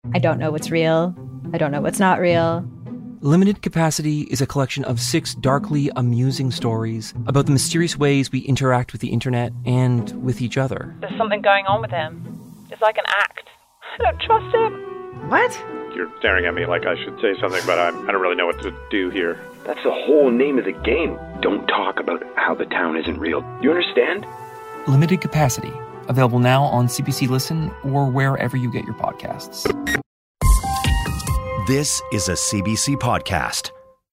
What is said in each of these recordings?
I don't know what's real. I don't know what's not real. Limited Capacity is a collection of 6 darkly amusing stories about the mysterious ways we interact with the internet and with each other. There's something going on with him. It's like an act. I don't trust him. What? You're staring at me like I should say something, but I don't really know what to do here. That's the whole name of the game. Don't talk about how the town isn't real. You understand? Limited Capacity. Available now on CBC Listen or wherever you get your podcasts. This is a CBC podcast.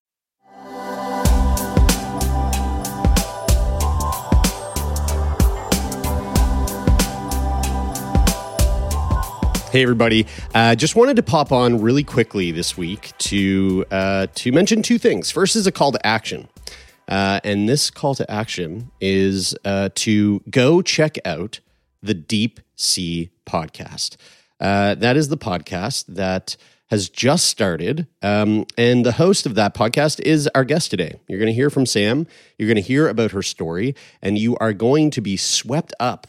Hey everybody, just wanted to pop on really quickly this week to mention 2 things. First is a call to action. And this call to action is to go check out the Deep Sea podcast. That is the podcast that has just started, and the host of that podcast is our guest today. You're going to hear from Sam. You're going to hear about her story, and you are going to be swept up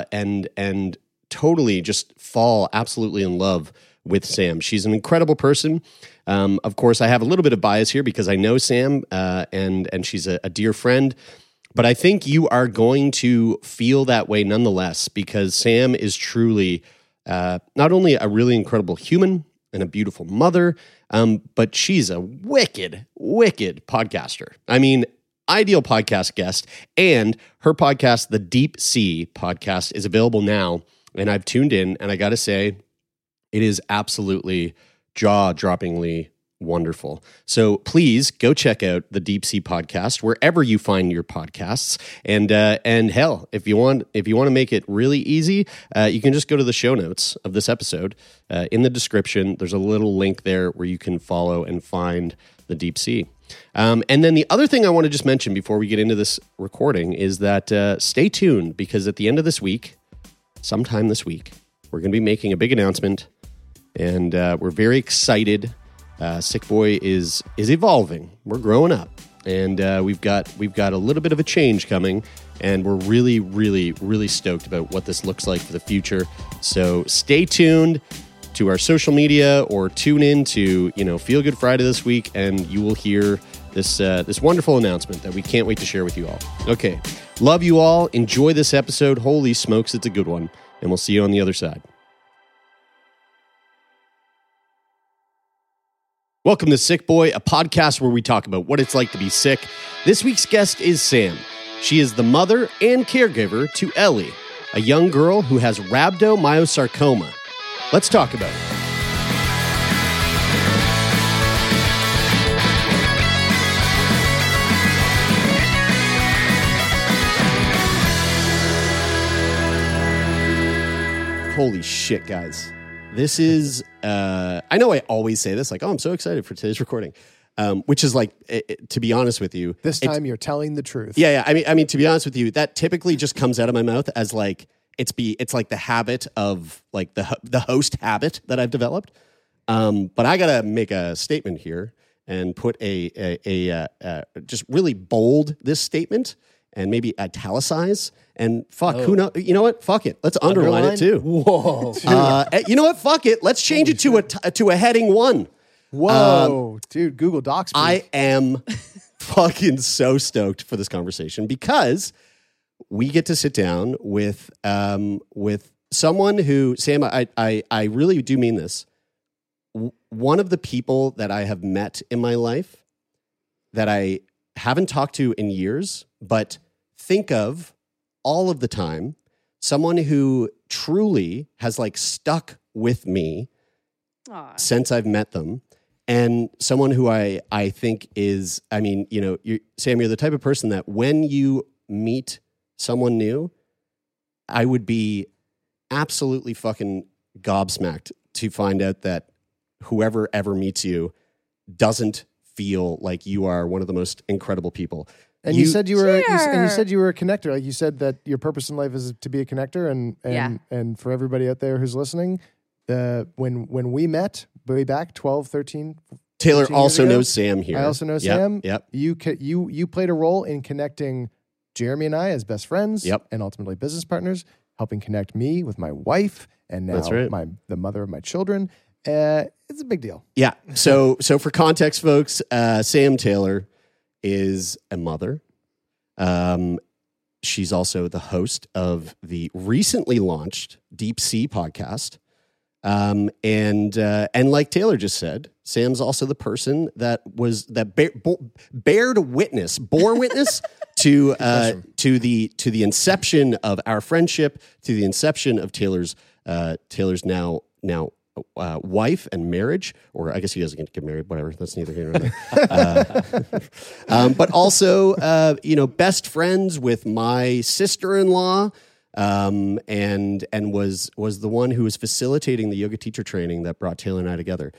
and totally just fall absolutely in love with Sam. She's an incredible person. Of course, I have a little bit of bias here because I know Sam, and she's a dear friend. But I think you are going to feel that way nonetheless, because Sam is truly not only a really incredible human and a beautiful mother, but she's a wicked, wicked podcaster. I mean, ideal podcast guest. And her podcast, the Deep Sea podcast, is available now. And I've tuned in, and I got to say, it is absolutely jaw-droppingly wonderful. So please go check out the Deep Sea podcast wherever you find your podcasts. And hell, if you want to make it really easy, you can just go to the show notes of this episode. In the description, there's a little link there where you can follow and find the Deep Sea. And then the other thing I want to just mention before we get into this recording is that stay tuned, because at the end of this week, sometime this week, we're going to be making a big announcement, and we're very excited. Sick Boy is evolving. We're growing up, and we've got a little bit of a change coming, and we're really, really, really stoked about what this looks like for the future. So stay tuned to our social media, or tune in to Feel Good Friday this week, and you will hear this wonderful announcement that we can't wait to share with you all. Okay, love you all. Enjoy this episode. Holy smokes, it's a good one, and we'll see you on the other side. Welcome to Sick Boy, a podcast where we talk about what it's like to be sick. This week's guest is Sam. She is the mother and caregiver to Ellie, a young girl who has rhabdomyosarcoma. Let's talk about it. Holy shit, guys. This is, I know I always say this, like, oh, I'm so excited for today's recording, which is like, to be honest with you. This time you're telling the truth. Yeah. I mean, to be honest with you, that typically just comes out of my mouth as like, it's like the habit of like the host habit that I've developed. But I got to make a statement here and put a just really bold this statement and maybe italicize. And fuck, who knows? You know what? Fuck it. Let's underline it too. Whoa. You know what? Fuck it. Let's change it to a heading 1. Whoa. Dude, Google Docs. I am fucking so stoked for this conversation, because we get to sit down with someone who, Sam, I really do mean this. One of the people that I have met in my life that I haven't talked to in years, but think of all of the time, someone who truly has like stuck with me since I've met them, and someone who I think is, I mean, Sam, you're the type of person that when you meet someone new, I would be absolutely fucking gobsmacked to find out that whoever ever meets you doesn't feel like you are one of the most incredible people. And you said you were a connector. Like you said that your purpose in life is to be a connector, and for everybody out there who's listening, when we met way back 12, 13, Taylor also knows Sam here. I also know Sam. Yep. You played a role in connecting Jeremy and I as best friends, and ultimately business partners, helping connect me with my wife, and now the mother of my children. it's a big deal. Yeah. So for context, folks, Sam Taylor is a mother. She's also the host of the recently launched Deep Sea podcast. And like Taylor just said, Sam's also the person that bore witness to the inception of our friendship, to the inception of Taylor's now wife and marriage, or I guess he doesn't get married, whatever. That's neither here nor there. But also, best friends with my sister-in-law, and was the one who was facilitating the yoga teacher training that brought Taylor and I together.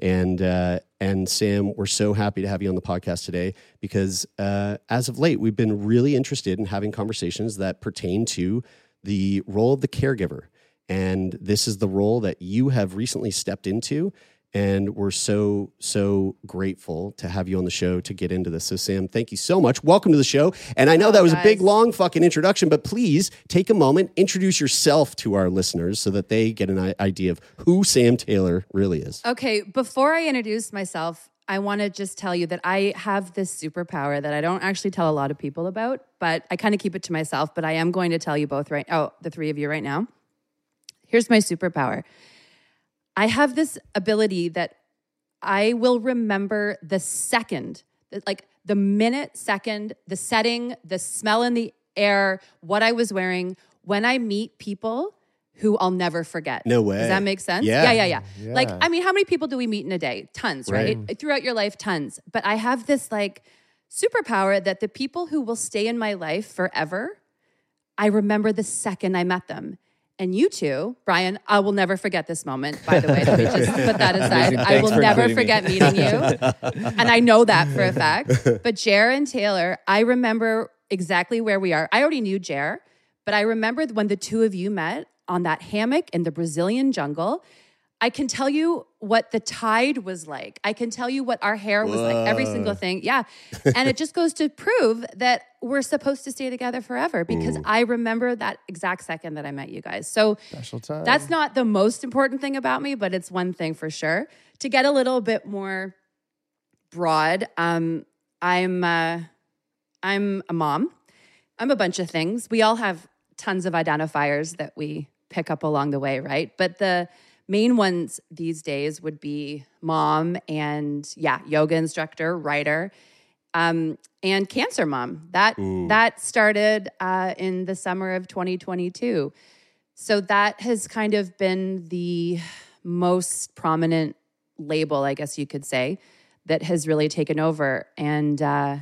And Sam, we're so happy to have you on the podcast today because as of late, we've been really interested in having conversations that pertain to the role of the caregiver. And this is the role that you have recently stepped into. And we're so, so grateful to have you on the show to get into this. So, Sam, thank you so much. Welcome to the show. And I know that was a big, long fucking introduction, but please take a moment, introduce yourself to our listeners so that they get an idea of who Sam Taylor really is. Okay, before I introduce myself, I want to just tell you that I have this superpower that I don't actually tell a lot of people about, but I kind of keep it to myself. But I am going to tell you both the three of you right now. Here's my superpower. I have this ability that I will remember the second, like the minute, second, the setting, the smell in the air, what I was wearing when I meet people who I'll never forget. No way. Does that make sense? Yeah. Like, I mean, how many people do we meet in a day? Tons, right? Throughout your life, tons. But I have this like superpower that the people who will stay in my life forever, I remember the second I met them. And you two, Brian, I will never forget this moment, by the way. Let me just put that aside. I will never forget meeting you. And I know that for a fact. But Jer and Taylor, I remember exactly where we are. I already knew Jer, but I remember when the two of you met on that hammock in the Brazilian jungle. I can tell you what the tide was like. I can tell you what our hair was like, every single thing. Yeah. And it just goes to prove that we're supposed to stay together forever because I remember that exact second that I met you guys. So special time. That's not the most important thing about me, but it's one thing for sure. To get a little bit more broad, I'm a mom. I'm a bunch of things. We all have tons of identifiers that we pick up along the way, right? But the main ones these days would be mom and yoga instructor, writer, and cancer mom. That started in the summer of 2022. So that has kind of been the most prominent label, I guess you could say, that has really taken over. And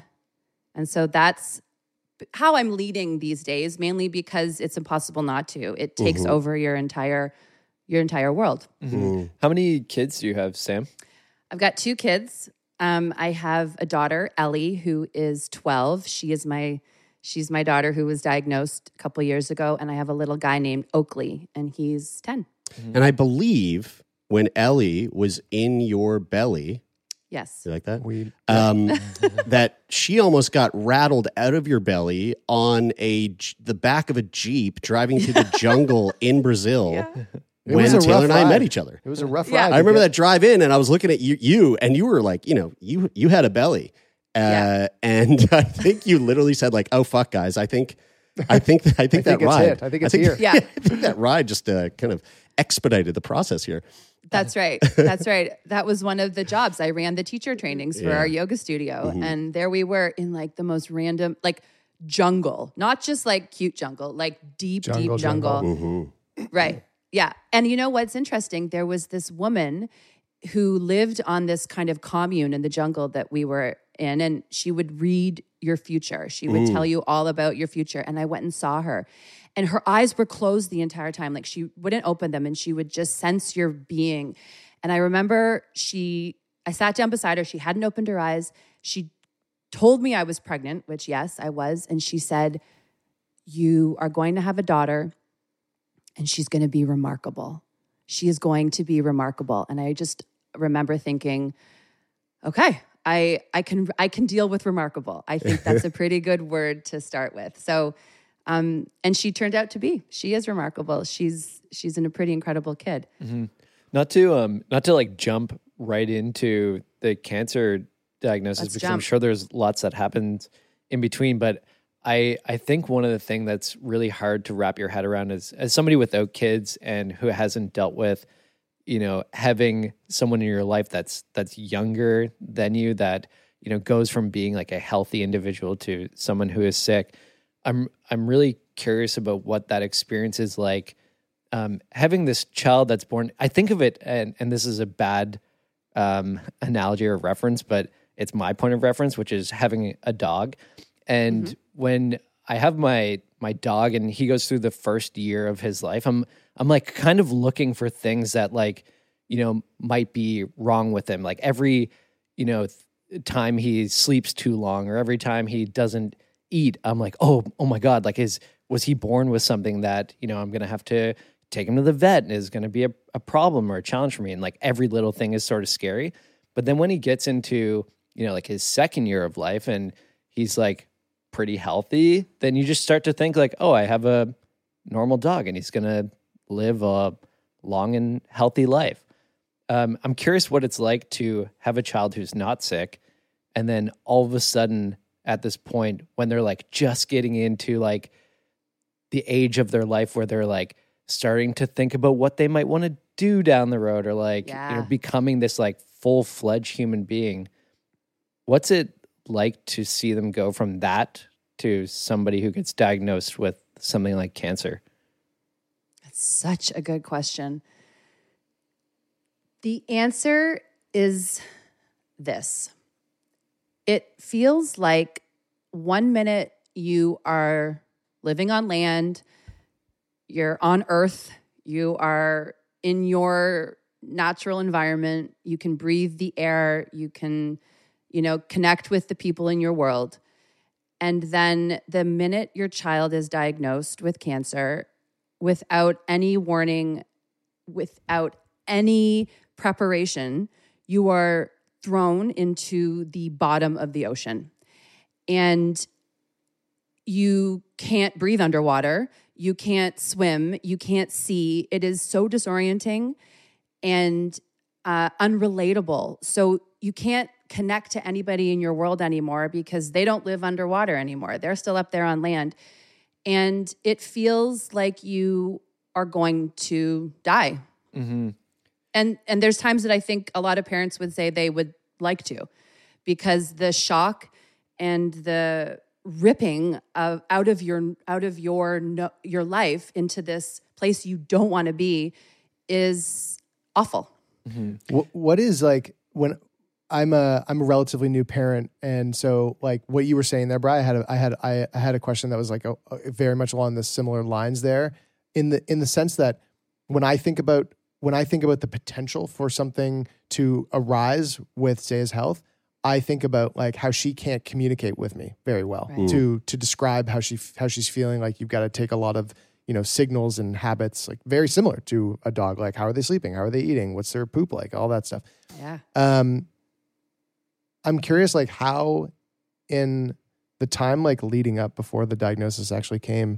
so that's how I'm leading these days, mainly because it's impossible not to. It takes over your entire world. How many kids do you have, Sam? I've got 2 kids. I have a daughter, Ellie, who is 12. She's my daughter who was diagnosed a couple years ago. And I have a little guy named Oakley, and he's 10. And I believe when Ellie was in your belly, yes, you like that? That she almost got rattled out of your belly on the back of a Jeep driving through the jungle in Brazil. Yeah. When Taylor and I met each other. It was a rough ride. I remember that drive in, and I was looking at you, and you were like, you had a belly. And I think you literally said like, "Oh fuck, guys, I think that ride. I think it's here." Yeah, I think that ride just kind of expedited the process here. That's right. That's right. That was one of the jobs. I ran the teacher trainings for our yoga studio, and there we were in like the most random like jungle, not just like cute jungle, like deep jungle. Right. Yeah. And you know what's interesting? There was this woman who lived on this kind of commune in the jungle that we were in, and she would read your future. She would tell you all about your future. And I went and saw her, and her eyes were closed the entire time. Like she wouldn't open them, and she would just sense your being. And I remember I sat down beside her. She hadn't opened her eyes. She told me I was pregnant, which yes, I was. And she said, "You are going to have a daughter, and she's going to be remarkable. She is going to be remarkable." And I just remember thinking, okay, I can deal with remarkable. I think that's a pretty good word to start with. So, and she turned out to be. She is remarkable. She's a pretty incredible kid. Not to like jump right into the cancer diagnosis, because I'm sure there's lots that happens in between, but I think one of the things that's really hard to wrap your head around is, as somebody without kids and who hasn't dealt with, having someone in your life that's younger than you, that, goes from being like a healthy individual to someone who is sick. I'm really curious about what that experience is like. Having this child that's born, I think of it, and this is a bad analogy or reference, but it's my point of reference, which is having a dog. And when I have my dog and he goes through the first year of his life, I'm like kind of looking for things that like, might be wrong with him. Like every, time he sleeps too long or every time he doesn't eat, I'm like, oh my God, like was he born with something that, I'm going to have to take him to the vet and is going to be a problem or a challenge for me. And like every little thing is sort of scary. But then when he gets into, like his second year of life and he's like pretty healthy, then you just start to think like, oh, I have a normal dog and he's going to live a long and healthy life. I'm curious what it's like to have a child who's not sick, and then all of a sudden at this point when they're like just getting into like the age of their life where they're like starting to think about what they might want to do down the road, or like becoming this like full-fledged human being. What's it like to see them go from that to somebody who gets diagnosed with something like cancer? That's such a good question. The answer is this. It feels like 1 minute you are living on land, you're on Earth, you are in your natural environment, you can breathe the air, you can, connect with the people in your world. And then the minute your child is diagnosed with cancer, without any warning, without any preparation, you are thrown into the bottom of the ocean. And you can't breathe underwater. You can't swim. You can't see. It is so disorienting and unrelatable. So you can't connect to anybody in your world anymore because they don't live underwater anymore. They're still up there on land. And it feels like you are going to die. Mm-hmm. And there's times that I think a lot of parents would say they would like to, because the shock and the ripping out of your life into this place you don't want to be is awful. Mm-hmm. What is like when I'm a relatively new parent, and so like what you were saying there, Brian, I had a question that was like very much along the similar lines there, in the sense that when I think about the potential for something to arise with Zaya's health, I think about like how she can't communicate with me very well, right, to describe how she's feeling. Like you've got to take a lot of signals and habits, like very similar to a dog. Like how are they sleeping? How are they eating? What's their poop like? All that stuff. Yeah. I'm curious, like how in the time like leading up before the diagnosis actually came,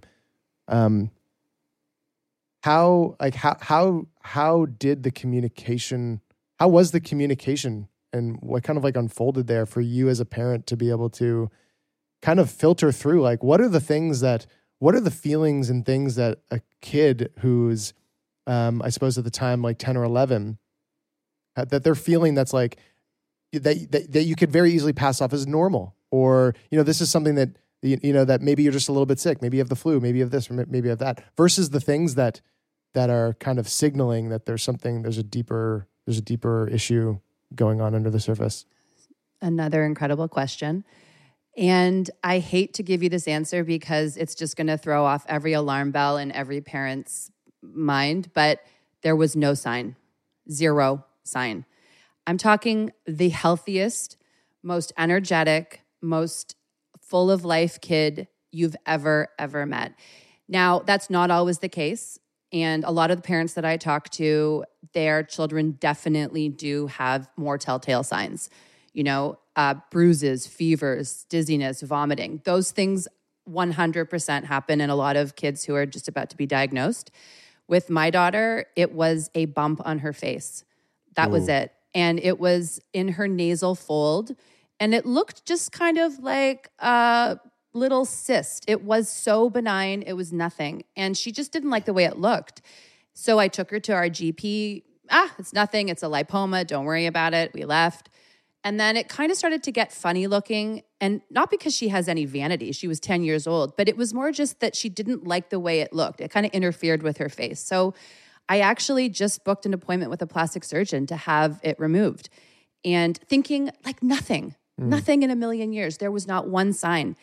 how did the communication? How was the communication, and what kind of like unfolded there for you as a parent to be able to kind of filter through? Like, what are the feelings and things that a kid who's, I suppose at the time like 10 or 11, that they're feeling that's like that you could very easily pass off as normal, or this is something that that maybe you're just a little bit sick, maybe you have the flu, maybe you have this, or maybe you have that, versus the things that are kind of signaling that there's a deeper issue going on under the surface. Another incredible question. And I hate to give you this answer because it's just going to throw off every alarm bell in every parent's mind, but there was no sign, zero sign. I'm talking the healthiest, most energetic, most full of life kid you've ever met. Now, that's not always the case. And a lot of the parents that I talk to, their children definitely do have more telltale signs. Bruises, fevers, dizziness, vomiting. Those things 100% happen in a lot of kids who are just about to be diagnosed. With my daughter, it was a bump on her face. That was it. And it was in her nasal fold. And it looked just kind of like a little cyst. It was so benign. It was nothing. And she just didn't like the way it looked. So I took her to our GP. It's nothing. It's a lipoma. Don't worry about it. We left. And then it kind of started to get funny looking. And not because she has any vanity. She was 10 years old. But it was more just that she didn't like the way it looked. It kind of interfered with her face. So I actually just booked an appointment with a plastic surgeon to have it removed. And thinking like nothing in a million years. There was not one sign.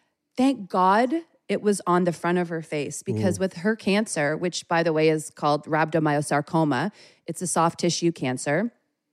Thank God it was on the front of her face, because with her cancer, which by the way is called rhabdomyosarcoma, it's a soft tissue cancer.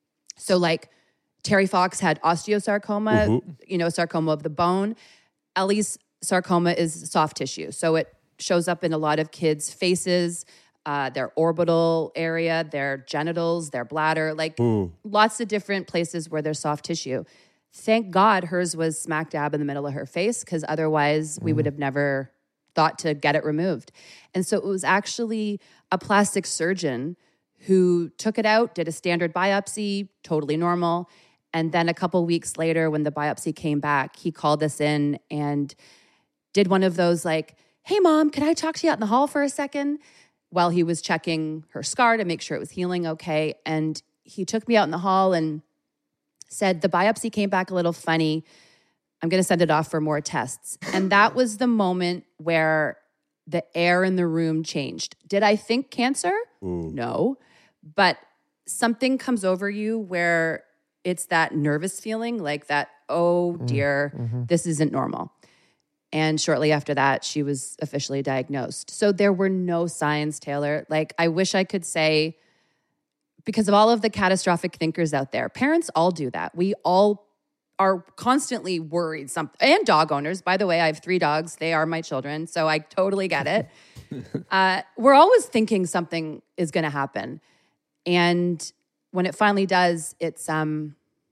So like Terry Fox had osteosarcoma, sarcoma of the bone. Ellie's sarcoma is soft tissue. So it shows up in a lot of kids' faces, their orbital area, their genitals, their bladder, like lots of different places where there's soft tissue. Thank God hers was smack dab in the middle of her face, because otherwise we would have never thought to get it removed. And so it was actually a plastic surgeon who took it out, did a standard biopsy, totally normal. And then a couple weeks later, when the biopsy came back, he called us in and did one of those like, hey, Mom, can I talk to you out in the hall for a second? While he was checking her scar to make sure it was healing okay. And he took me out in the hall and said, the biopsy came back a little funny. I'm going to send it off for more tests. And that was the moment where the air in the room changed. Did I think cancer? No. But something comes over you where it's that nervous feeling, like that, oh dear, this isn't normal. And shortly after that, she was officially diagnosed. So there were no signs, Taylor. Like, I wish I could say, because of all of the catastrophic thinkers out there, parents all do that. We all are constantly worried. And dog owners. By the way, I have 3 dogs. They are my children. So I totally get it. We're always thinking something is going to happen. And when it finally does, it's a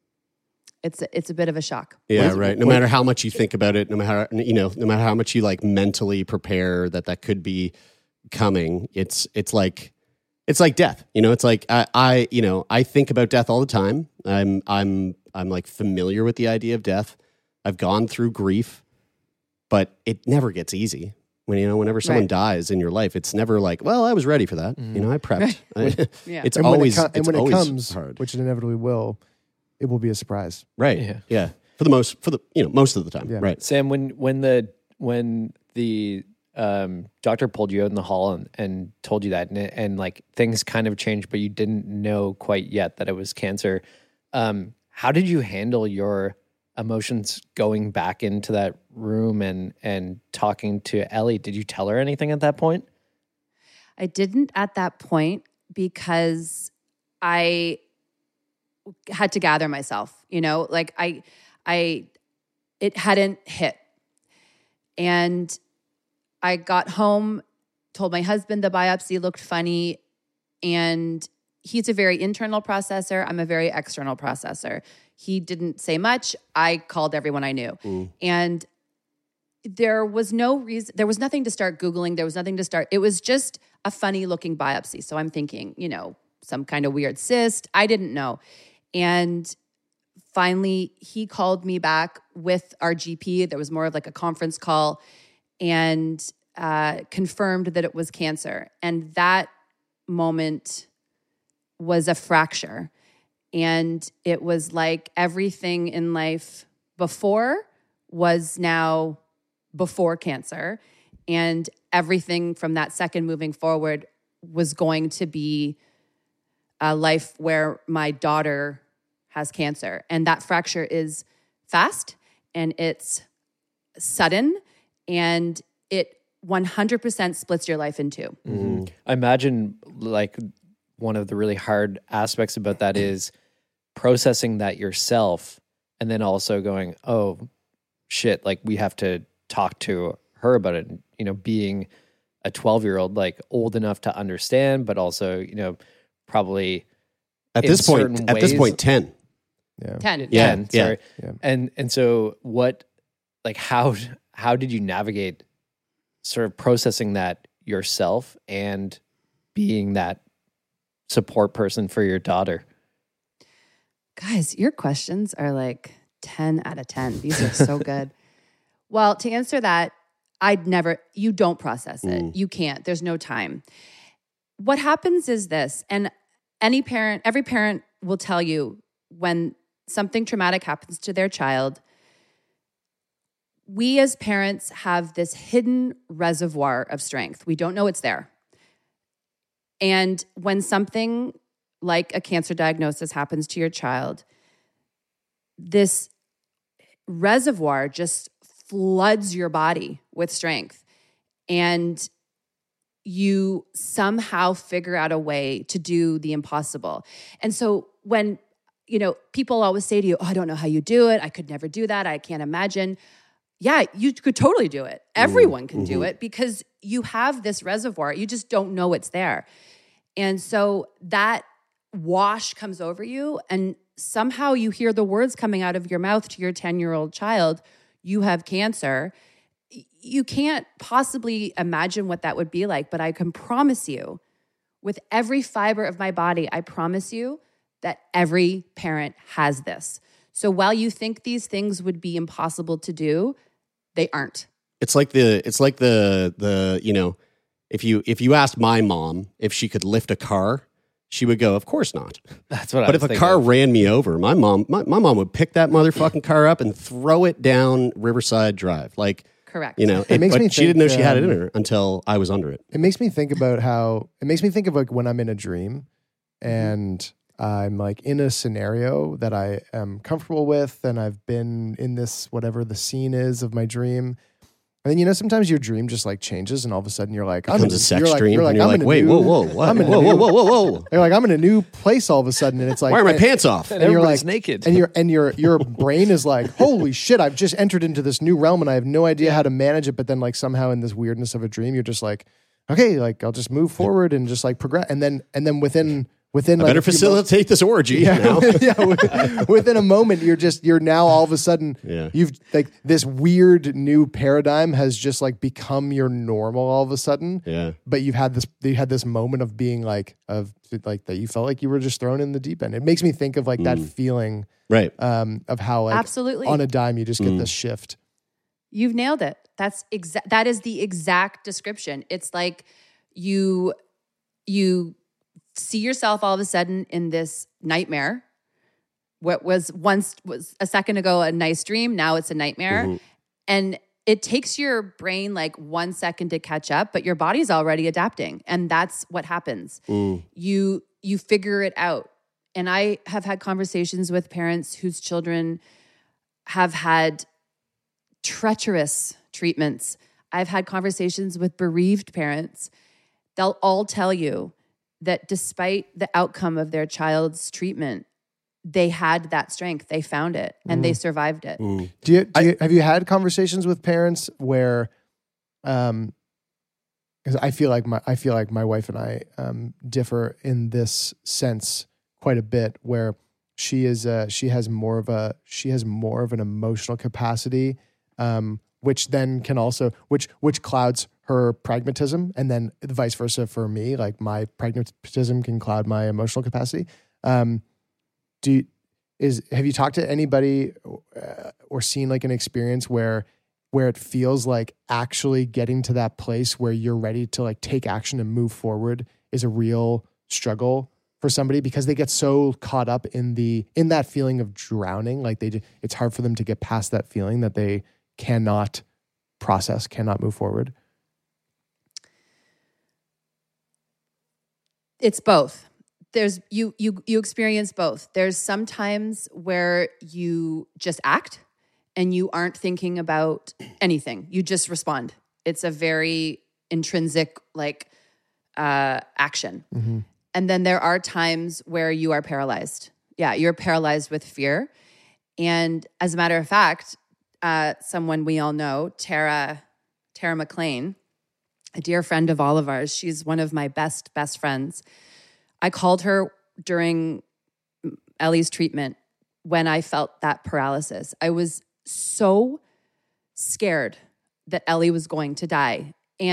bit of a shock. Yeah, right. No matter how much you think about it, no matter how much you like mentally prepare that could be coming, it's like death. It's like I think about death all the time. I'm like familiar with the idea of death. I've gone through grief, but it never gets easy. Whenever someone dies in your life, it's never like, well, I was ready for that. I prepped. It's always when it comes, hard, which it inevitably will. It will be a surprise. Right. Yeah. For the most of the time. Yeah. Right. Sam, when the doctor pulled you out in the hall and told you that, and like things kind of changed, but you didn't know quite yet that it was cancer. How did you handle your emotions going back into that room and talking to Ellie? Did you tell her anything at that point? I didn't at that point, because I had to gather myself, like it hadn't hit. And I got home, told my husband the biopsy looked funny, and he's a very internal processor. I'm a very external processor. He didn't say much. I called everyone I knew. And there was no reason, there was nothing to start Googling. There was nothing to start. It was just a funny looking biopsy. So I'm thinking, some kind of weird cyst. I didn't know. And finally, he called me back with our GP. There was more of like a conference call, and confirmed that it was cancer. And that moment was a fracture. And it was like everything in life before was now before cancer. And everything from that second moving forward was going to be a life where my daughter has cancer. And that fracture is fast, and it's sudden, and it 100% splits your life in two. I imagine like one of the really hard aspects about that is processing that yourself, and then also going, oh shit, like we have to talk to her about it. Being a 12-year-old, like old enough to understand, but also, probably at this point 10. Yeah. 10. Yeah. 10, sorry. Yeah. And so what, like how did you navigate sort of processing that yourself and being that support person for your daughter? Guys, your questions are like 10 out of 10. These are so good. Well, to answer that, you don't process it. You can't. There's no time. What happens is this, and every parent will tell you when something traumatic happens to their child, we as parents have this hidden reservoir of strength. We don't know it's there. And when something like a cancer diagnosis happens to your child, this reservoir just floods your body with strength. And you somehow figure out a way to do the impossible. And so when, people always say to you, oh, I don't know how you do it. I could never do that. I can't imagine. Yeah, you could totally do it. Everyone can do it because you have this reservoir. You just don't know it's there. And so that wash comes over you, and somehow you hear the words coming out of your mouth to your 10-year-old child, you have cancer. You can't possibly imagine what that would be like, but I can promise you, with every fiber of my body, I promise you that every parent has this. So while you think these things would be impossible to do, they aren't. It's like the if you asked my mom if she could lift a car, she would go, of course not. That's what But if a car ran me over, my mom would pick that motherfucking car up and throw it down Riverside Drive. Like, correct. It makes me but think, she didn't know she had it in her until I was under it. It makes me think of like when I'm in a dream and I'm like in a scenario that I am comfortable with, and I've been in this, whatever the scene is of my dream. And then, sometimes your dream just like changes, and all of a sudden you're like, becomes a sex dream. You're like, wait, whoa, what? Whoa. You're like, I'm in a new place all of a sudden, and it's like, why are my pants off? And you're like naked, and your brain is like, holy shit, I've just entered into this new realm, and I have no idea how to manage it. But then, like, somehow in this weirdness of a dream, you're just like, okay, like I'll just move forward and just like progress, and then within I like better facilitate this orgy. Yeah, within a moment, you're now all of a sudden, you've like this weird new paradigm has just like become your normal all of a sudden. Yeah. But you had this moment of being like that you felt like you were just thrown in the deep end. It makes me think of like that feeling, right? Of how like absolutely on a dime you just get this shift. You've nailed it. That is the exact description. It's like you see yourself all of a sudden in this nightmare. What was a second ago a nice dream, now it's a nightmare. Mm-hmm. And it takes your brain like 1 second to catch up, but your body's already adapting. And that's what happens. You figure it out. And I have had conversations with parents whose children have had treacherous treatments. I've had conversations with bereaved parents. They'll all tell you that despite the outcome of their child's treatment, they had that strength. They found it and they survived it. Have you had conversations with parents where, because I feel like my wife and I differ in this sense quite a bit, where she has more of an emotional capacity, which then can also which clouds her pragmatism, and then vice versa for me. Like my pragmatism can cloud my emotional capacity. Have you talked to anybody or seen like an experience where it feels like actually getting to that place where you're ready to like take action and move forward is a real struggle for somebody, because they get so caught up in that feeling of drowning? Like it's hard for them to get past that feeling that they cannot process, cannot move forward. It's both. There's you experience both. There's some times where you just act and you aren't thinking about anything. You just respond. It's a very intrinsic action. Mm-hmm. And then there are times where you are paralyzed. Yeah, you're paralyzed with fear. And as a matter of fact, someone we all know, Tara McLean, a dear friend of all of ours. She's one of my best friends. I called her during Ellie's treatment when I felt that paralysis. I was so scared that Ellie was going to die. And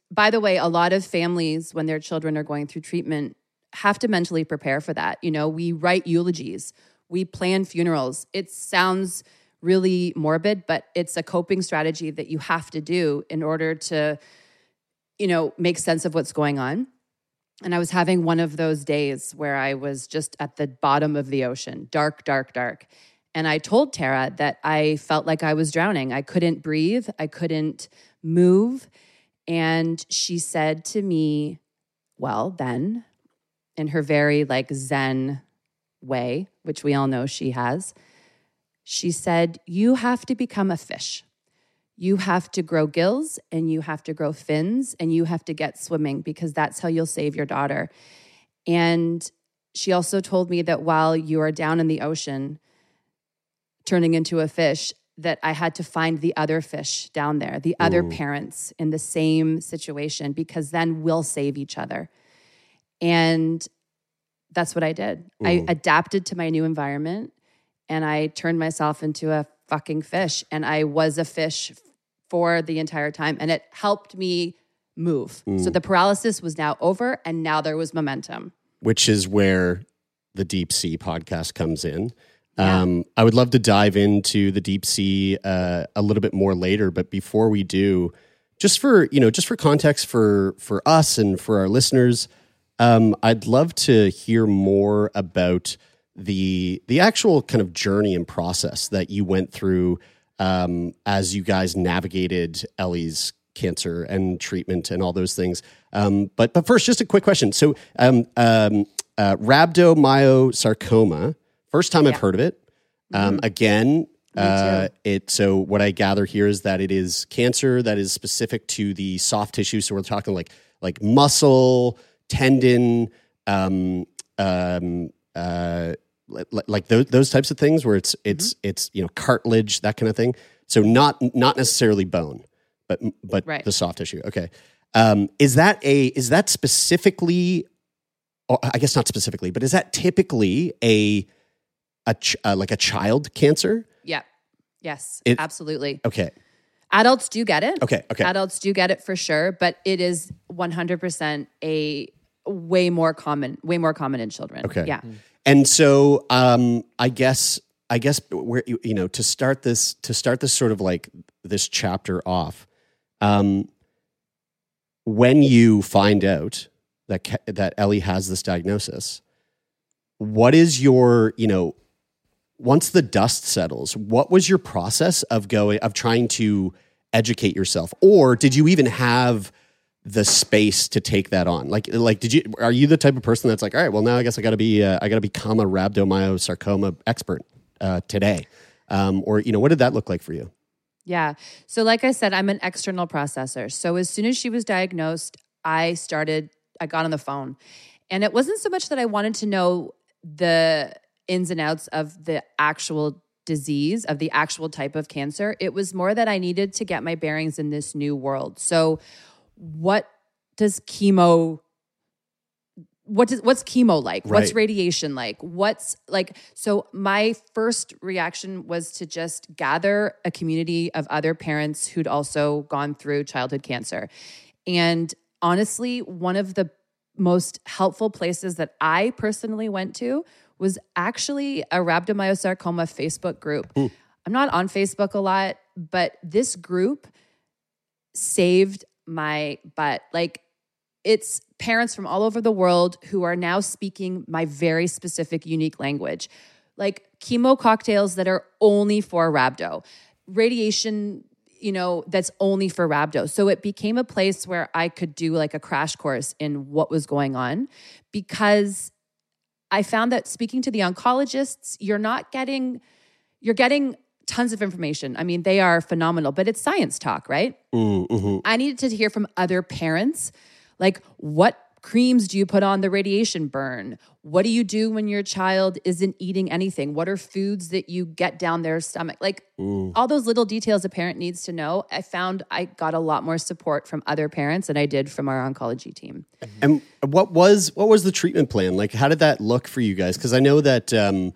by the way, a lot of families, when their children are going through treatment, have to mentally prepare for that. You know, we write eulogies, we plan funerals. It sounds really morbid, but it's a coping strategy that you have to do in order to, you know, make sense of what's going on. And I was having one of those days where I was just at the bottom of the ocean, dark, dark, dark. And I told Tara that I felt like I was drowning. I couldn't breathe. I couldn't move. And she said to me, well, then, in her very like Zen way, which we all know she has, she said, you have to become a fish. You have to grow gills and you have to grow fins and you have to get swimming because that's how you'll save your daughter. And she also told me that while you are down in the ocean, turning into a fish, that I had to find the other fish down there, the other parents in the same situation, because then we'll save each other. And that's what I did. I adapted to my new environment and I turned myself into a fucking fish. And I was a fish for the entire time. And it helped me move. So the paralysis was now over and now there was momentum. Which is where the Deep Sea podcast comes in. Yeah. I would love to dive into the Deep Sea a little bit more later, but before we do, just for context for us and for our listeners, I'd love to hear more about the actual kind of journey and process that you went through as you guys navigated Ellie's cancer and treatment and all those things. But first, just a quick question. So, rhabdomyosarcoma. First time I've heard of it. Again, so what I gather here is that it is cancer that is specific to the soft tissue. So we're talking like muscle, tendon, like those types of things where it's cartilage, that kind of thing. So not necessarily bone, but the soft tissue. Okay, is that specifically? Or I guess not specifically, but is that typically like a child cancer? Yeah. Yes, absolutely. Okay. Adults do get it. Okay. Adults do get it for sure, but it is 100% a way more common in children. Okay. Yeah. And so I guess where to start this sort of like this chapter off, when you find out that Ellie has this diagnosis, what is your, once the dust settles, what was your process of trying to educate yourself? Or did you even have the space to take that on? Are you the type of person that's like, all right, well now I guess I got to become a rhabdomyosarcoma expert today? Or what did that look like for you? Yeah. So like I said, I'm an external processor. So as soon as she was diagnosed, I got on the phone. And it wasn't so much that I wanted to know the ins and outs of the actual disease, of the actual type of cancer. It was more that I needed to get my bearings in this new world. So what's chemo like? Right. What's radiation like? So my first reaction was to just gather a community of other parents who'd also gone through childhood cancer. And honestly, one of the most helpful places that I personally went to was actually a rhabdomyosarcoma Facebook group. I'm not on Facebook a lot, but this group saved my butt. Like, it's parents from all over the world who are now speaking my very specific, unique language. Like chemo cocktails that are only for rhabdo, radiation, that's only for rhabdo. So it became a place where I could do like a crash course in what was going on, because I found that speaking to the oncologists, you're getting tons of information. I mean, they are phenomenal, but it's science talk, right? Mm-hmm. I needed to hear from other parents, like, what creams do you put on the radiation burn? What do you do when your child isn't eating anything? What are foods that you get down their stomach? Like all those little details a parent needs to know. I found I got a lot more support from other parents than I did from our oncology team. And what was the treatment plan? Like, how did that look for you guys? Because I know that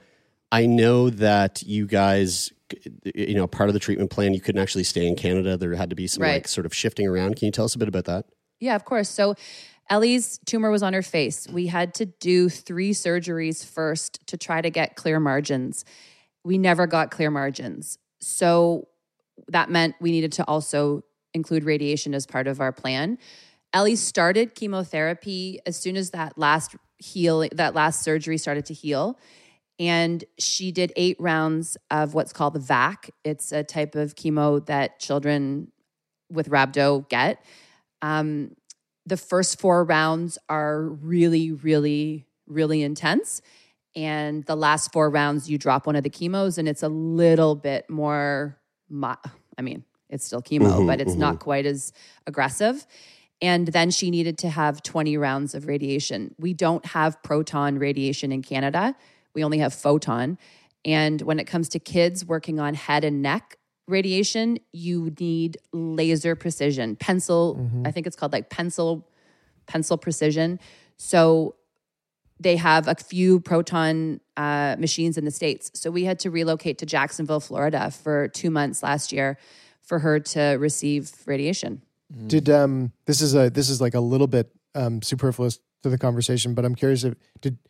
you guys, part of the treatment plan, you couldn't actually stay in Canada. There had to be some like sort of shifting around. Can you tell us a bit about that? Yeah, of course. So Ellie's tumor was on her face. We had to do 3 surgeries first to try to get clear margins. We never got clear margins. So that meant we needed to also include radiation as part of our plan. Ellie started chemotherapy as soon as that last surgery started to heal. And she did 8 rounds of what's called the VAC. It's a type of chemo that children with rhabdo get. The first 4 rounds are really, really, really intense. And the last 4 rounds, you drop one of the chemos and it's a little bit more, it's still chemo, but it's not quite as aggressive. And then she needed to have 20 rounds of radiation. We don't have proton radiation in Canada. We only have photon. And when it comes to kids working on head and neck radiation, you need laser precision, I think it's called like pencil precision. So they have a few proton machines in the States. So we had to relocate to Jacksonville, Florida for 2 months last year for her to receive radiation. Did this is like a little bit superfluous to the conversation, but I'm curious if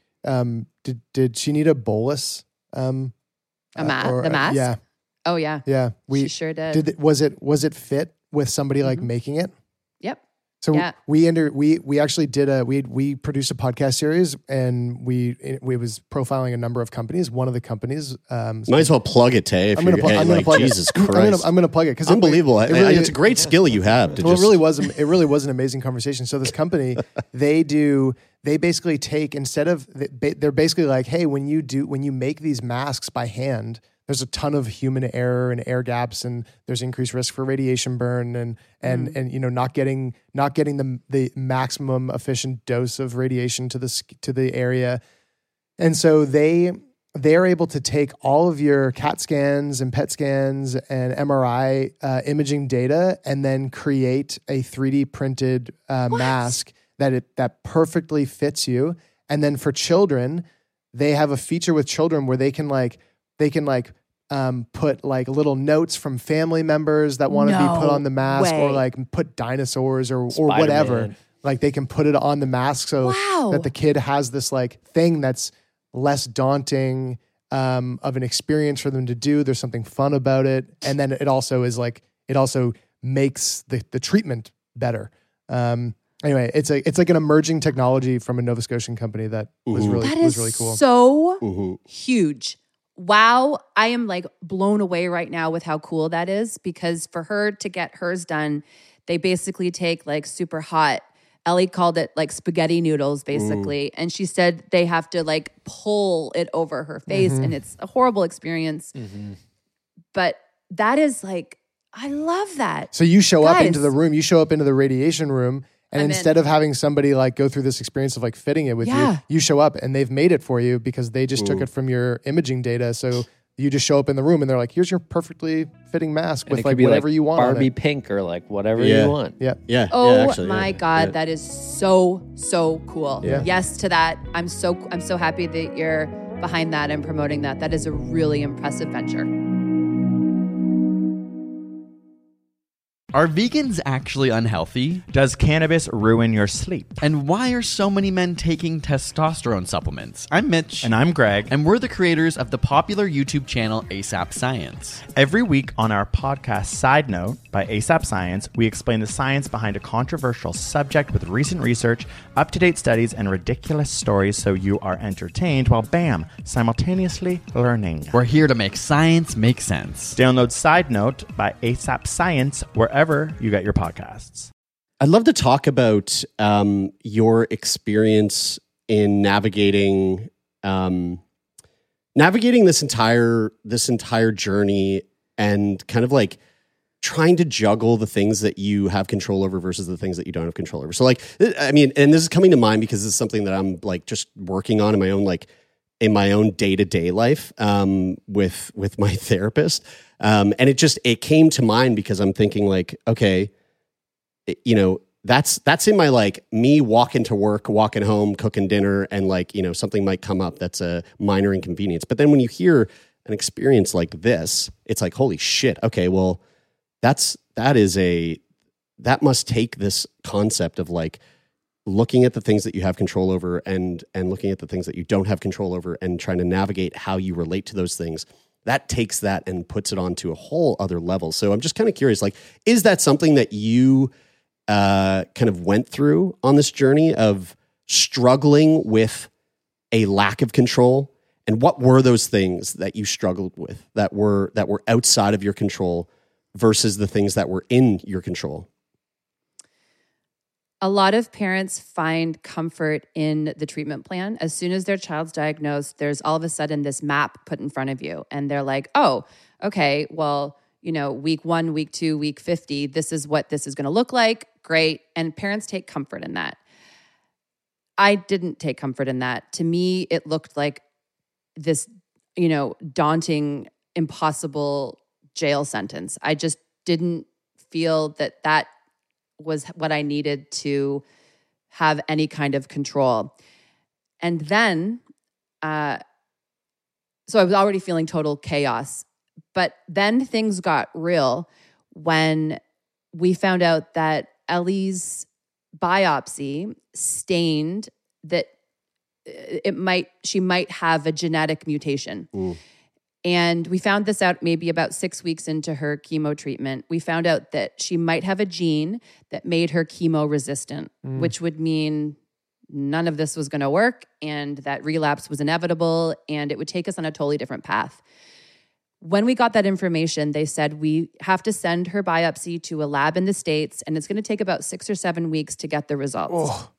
did she need a bolus? The mask? Yeah. Oh yeah. Yeah. She sure did. Was it fit with somebody like making it? Yep. So yeah. we actually did we produced a podcast series, and we was profiling a number of companies. One of the companies, might as well plug it, Tay. I'm going to plug Jesus it. Christ, I'm going to plug it because unbelievable. It's a great skill you have. It really was an amazing conversation. So this company, they basically take, instead of, they're basically like, hey, when you make these masks by hand, there's a ton of human error and air gaps, and there's increased risk for radiation burn and you know, not getting the maximum efficient dose of radiation to the area. And so they're able to take all of your CAT scans and PET scans and MRI imaging data, and then create a 3D printed mask that perfectly fits you. And then for children, they have a feature with children where they can put like little notes from family members that want to be put on the mask, or like put dinosaurs or whatever. Like they can put it on the mask so that the kid has this like thing that's less daunting of an experience for them to do. There's something fun about it. And then it also makes the treatment better. Anyway, it's like an emerging technology from a Nova Scotian company that was really cool. So huge. Wow. I am like blown away right now with how cool that is, because for her to get hers done, they basically take like super hot, Ellie called it like spaghetti noodles basically. And she said they have to like pull it over her face and it's a horrible experience. But that is like, I love that. So you show up into the room, you show up into the radiation room, and instead of having somebody like go through this experience of like fitting it with you, you show up and they've made it for you because they just took it from your imaging data. So you just show up in the room and they're like, here's your perfectly fitting mask with like whatever you want. Barbie pink or like whatever you want. Yeah. Oh my God. That is so cool. Yeah. Yes to that. I'm so happy that you're behind that and promoting that. That is a really impressive venture. Are vegans actually unhealthy? Does cannabis ruin your sleep? And why are so many men taking testosterone supplements? I'm Mitch. And I'm Greg. And we're the creators of the popular YouTube channel ASAP Science. Every week on our podcast Side Note by ASAP Science, we explain the science behind a controversial subject with recent research, up-to-date studies, and ridiculous stories so you are entertained while, bam, simultaneously learning. We're here to make science make sense. Download Side Note by ASAP Science wherever you get your podcasts. I'd love to talk about your experience in navigating this entire journey, and kind of like trying to juggle the things that you have control over versus the things that you don't have control over. So like, I mean, and this is coming to mind because this is something that I'm like just working on in my own day-to-day life with my therapist. And it came to mind because I'm thinking like, okay, you know, that's in my like me walking to work, walking home, cooking dinner, and like, you know, something might come up that's a minor inconvenience. But then when you hear an experience like this, it's like, holy shit. Okay, well, that is a that must take this concept of like looking at the things that you have control over and looking at the things that you don't have control over and trying to navigate how you relate to those things. That takes that and puts it onto a whole other level. So I'm just kind of curious, like, is that something that you kind of went through on this journey of struggling with a lack of control? And what were those things that you struggled with that were outside of your control versus the things that were in your control? A lot of parents find comfort in the treatment plan. As soon as their child's diagnosed, there's all of a sudden this map put in front of you. And they're like, oh, okay, well, week 1, week 2, week 50, this is what this is going to look like. Great. And parents take comfort in that. I didn't take comfort in that. To me, it looked like this, daunting, impossible jail sentence. I just didn't feel that was what I needed to have any kind of control. And then, so I was already feeling total chaos. But then things got real when we found out that Ellie's biopsy stained that she might have a genetic mutation. Ooh. And we found this out maybe about 6 weeks into her chemo treatment. We found out that she might have a gene that made her chemo resistant, which would mean none of this was going to work and that relapse was inevitable and it would take us on a totally different path. When we got that information, they said we have to send her biopsy to a lab in the States and it's going to take about 6 or 7 weeks to get the results. Oh.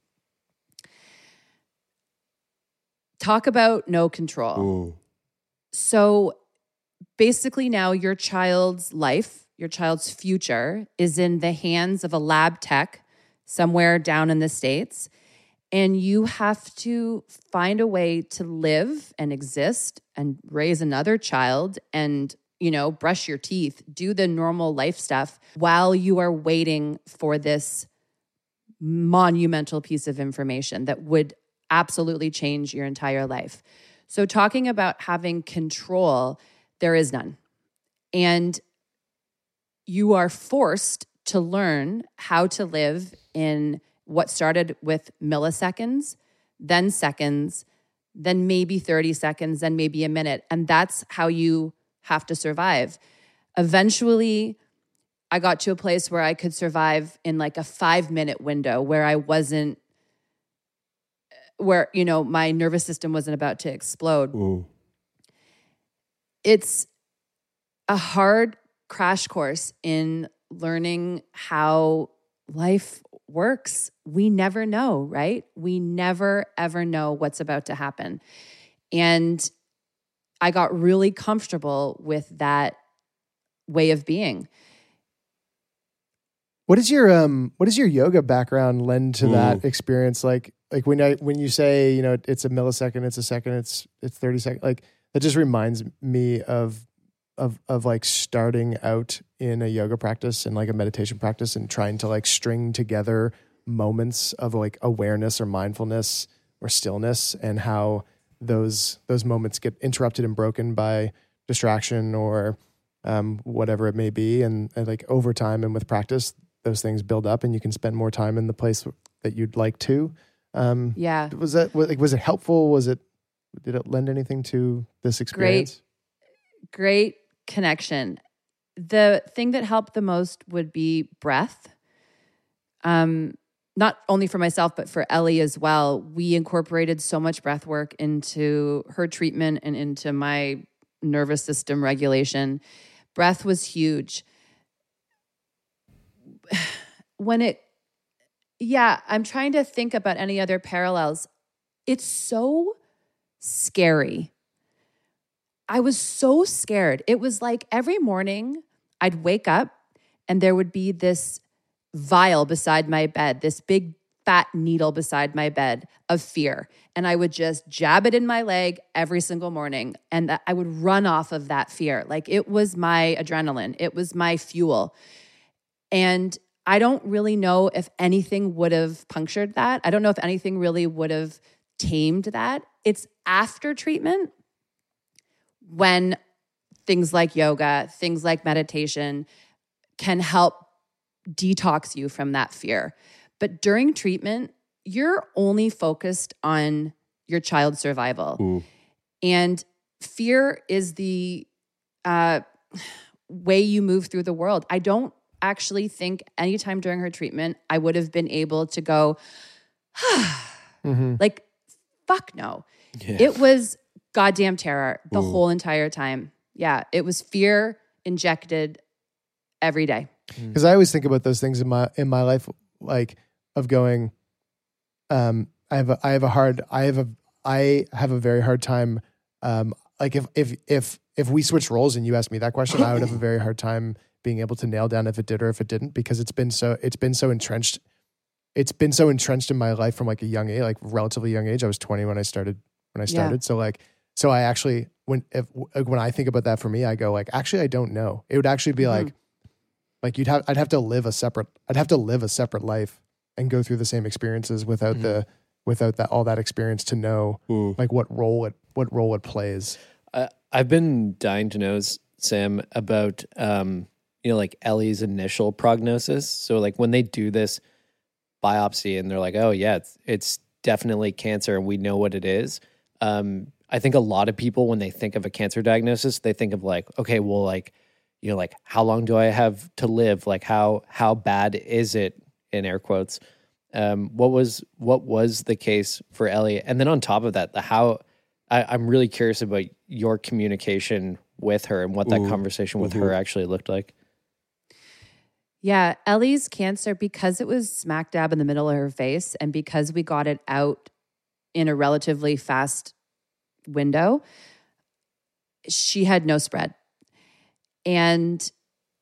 Talk about no control. Ooh. So basically now your child's life, your child's future is in the hands of a lab tech somewhere down in the States. And you have to find a way to live and exist and raise another child and, brush your teeth, do the normal life stuff while you are waiting for this monumental piece of information that would absolutely change your entire life. So talking about having control, there is none. And you are forced to learn how to live in what started with milliseconds, then seconds, then maybe 30 seconds, then maybe a minute. And that's how you have to survive. Eventually, I got to a place where I could survive in like a 5-minute window where I wasn't, where, my nervous system wasn't about to explode. Ooh. It's a hard crash course in learning how life works. We never know, right? We never, ever know what's about to happen. And I got really comfortable with that way of being. What does your yoga background lend to that experience? Like when you say, it's a millisecond, it's a second, it's 30 seconds, like that just reminds me of like starting out in a yoga practice and like a meditation practice and trying to like string together moments of like awareness or mindfulness or stillness, and how those moments get interrupted and broken by distraction or whatever it may be. And like over time and with practice, those things build up and you can spend more time in the place that you'd like to. Yeah. Was it helpful? Did it lend anything to this experience? Great connection. The thing that helped the most would be breath. Not only for myself, but for Ellie as well. We incorporated so much breath work into her treatment and into my nervous system regulation. Breath was huge. I'm trying to think about any other parallels. It's so scary. I was so scared. It was like every morning I'd wake up and there would be this vial beside my bed, this big fat needle beside my bed of fear. And I would just jab it in my leg every single morning. And I would run off of that fear. Like it was my adrenaline. It was my fuel. And I don't really know if anything would have punctured that. I don't know if anything really would have tamed that. It's after treatment when things like yoga, things like meditation can help detox you from that fear. But during treatment, you're only focused on your child's survival. And fear is the way you move through the world. I don't actually think anytime during her treatment, I would have been able to go, like, fuck no. Yeah. It was goddamn terror the whole entire time. Yeah, it was fear injected every day. Because I always think about those things in my life, like of going, I have a very hard time. Like if we switch roles and you asked me that question, I would have a very hard time being able to nail down if it did or if it didn't, because it's been so entrenched. It's been so entrenched in my life from like a young age, like relatively young age. I was 20 when I started. Yeah. So I actually, when I think about that for me, I go like, actually, I don't know. It would actually be like I'd have to live a separate life and go through the same experiences without all that experience to know like what role it plays. I've been dying to know, Sam, about like Ellie's initial prognosis. So like when they do this biopsy and they're like, oh yeah, it's definitely cancer and we know what it is. I think a lot of people, when they think of a cancer diagnosis, they think of like, okay, well, like, like how long do I have to live? Like how bad is it, in air quotes? What was the case for Ellie? And then on top of that, I'm really curious about your communication with her and what that conversation with her actually looked like. Yeah, Ellie's cancer, because it was smack dab in the middle of her face and because we got it out in a relatively fast window, she had no spread. And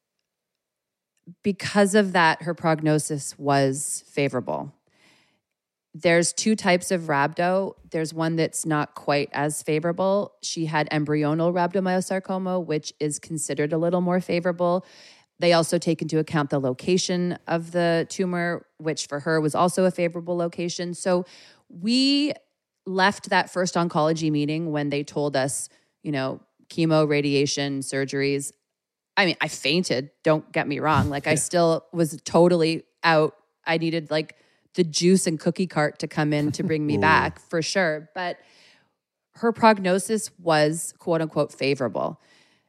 because of that, her prognosis was favorable. There's two types of rhabdo. There's one that's not quite as favorable. She had embryonal rhabdomyosarcoma, which is considered a little more favorable. They also take into account the location of the tumor, which for her was also a favorable location. So we left that first oncology meeting when they told us, chemo, radiation, surgeries. I mean, I fainted, don't get me wrong. Like I still was totally out. I needed like the juice and cookie cart to come in to bring me back for sure. But her prognosis was quote unquote favorable.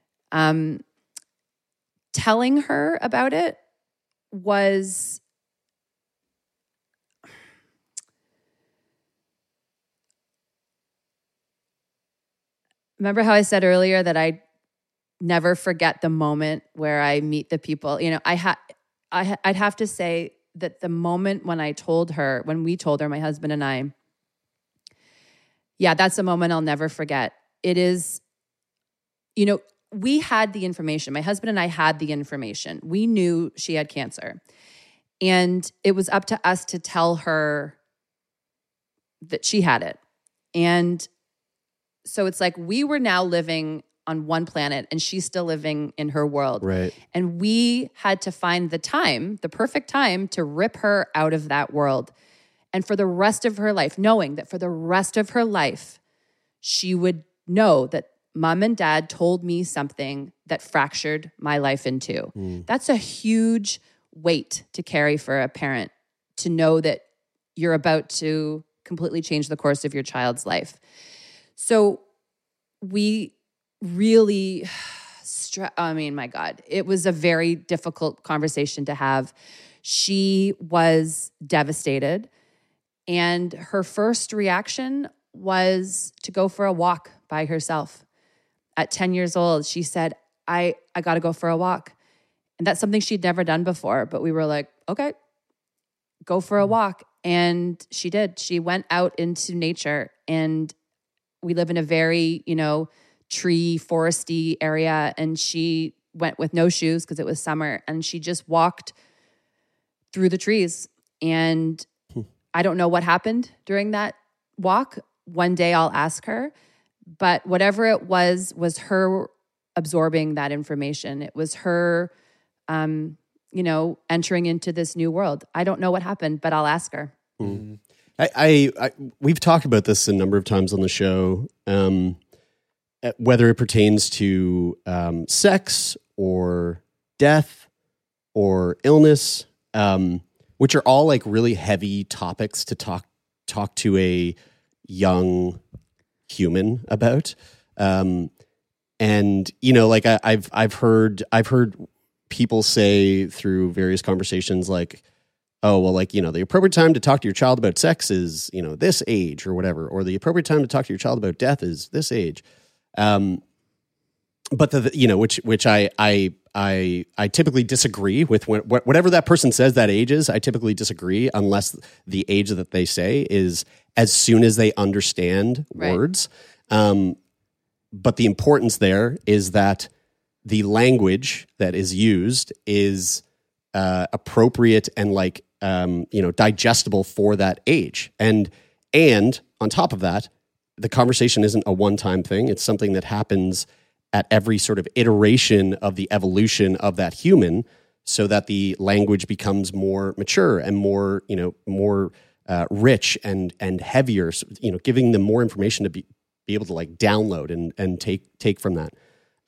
Telling her about it was remember how I said earlier that I never forget the moment where I meet the people. I'd have to say that the moment when we told her, my husband and I, yeah, that's a moment I'll never forget. It is, we had the information. My husband and I had the information. We knew she had cancer. And it was up to us to tell her that she had it. And so it's like we were now living on one planet and she's still living in her world. Right. And we had to find the perfect time to rip her out of that world. And for the rest of her life, knowing that for the rest of her life, she would know that mom and dad told me something that fractured my life in two. That's a huge weight to carry for a parent, to know that you're about to completely change the course of your child's life. So we really, my God, it was a very difficult conversation to have. She was devastated. And her first reaction was to go for a walk by herself. At 10 years old, she said, I got to go for a walk. And that's something she'd never done before. But we were like, okay, go for a walk. And she did. She went out into nature. And we live in a very, tree, foresty area. And she went with no shoes because it was summer. And she just walked through the trees. And I don't know what happened during that walk. One day I'll ask her. But whatever it was her absorbing that information. It was her, entering into this new world. I don't know what happened, but I'll ask her. Mm-hmm. We've talked about this a number of times on the show, whether it pertains to sex or death or illness, which are all like really heavy topics to talk to a young human about. And like I've heard people say through various conversations like, oh, well, like, the appropriate time to talk to your child about sex is, this age or whatever, or the appropriate time to talk to your child about death is this age. But which I typically disagree with whatever that person says that age is. I typically disagree unless the age that they say is as soon as they understand words. But the importance there is that the language that is used is appropriate and like digestible for that age. And on top of that, the conversation isn't a one-time thing. It's something that happens at every sort of iteration of the evolution of that human, so that the language becomes more mature and more rich and heavier, giving them more information to be able to like download and take from that.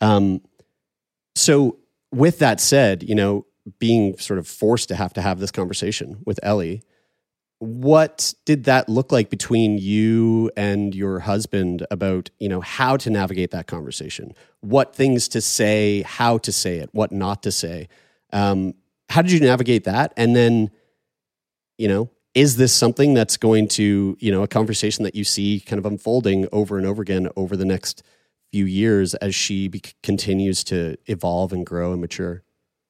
So with that said, being sort of forced to have this conversation with Ellie, what did that look like between you and your husband about, how to navigate that conversation? What things to say, how to say it, what not to say? How did you navigate that? And then, is this something that's going to, a conversation that you see kind of unfolding over and over again over the next few years as she continues to evolve and grow and mature?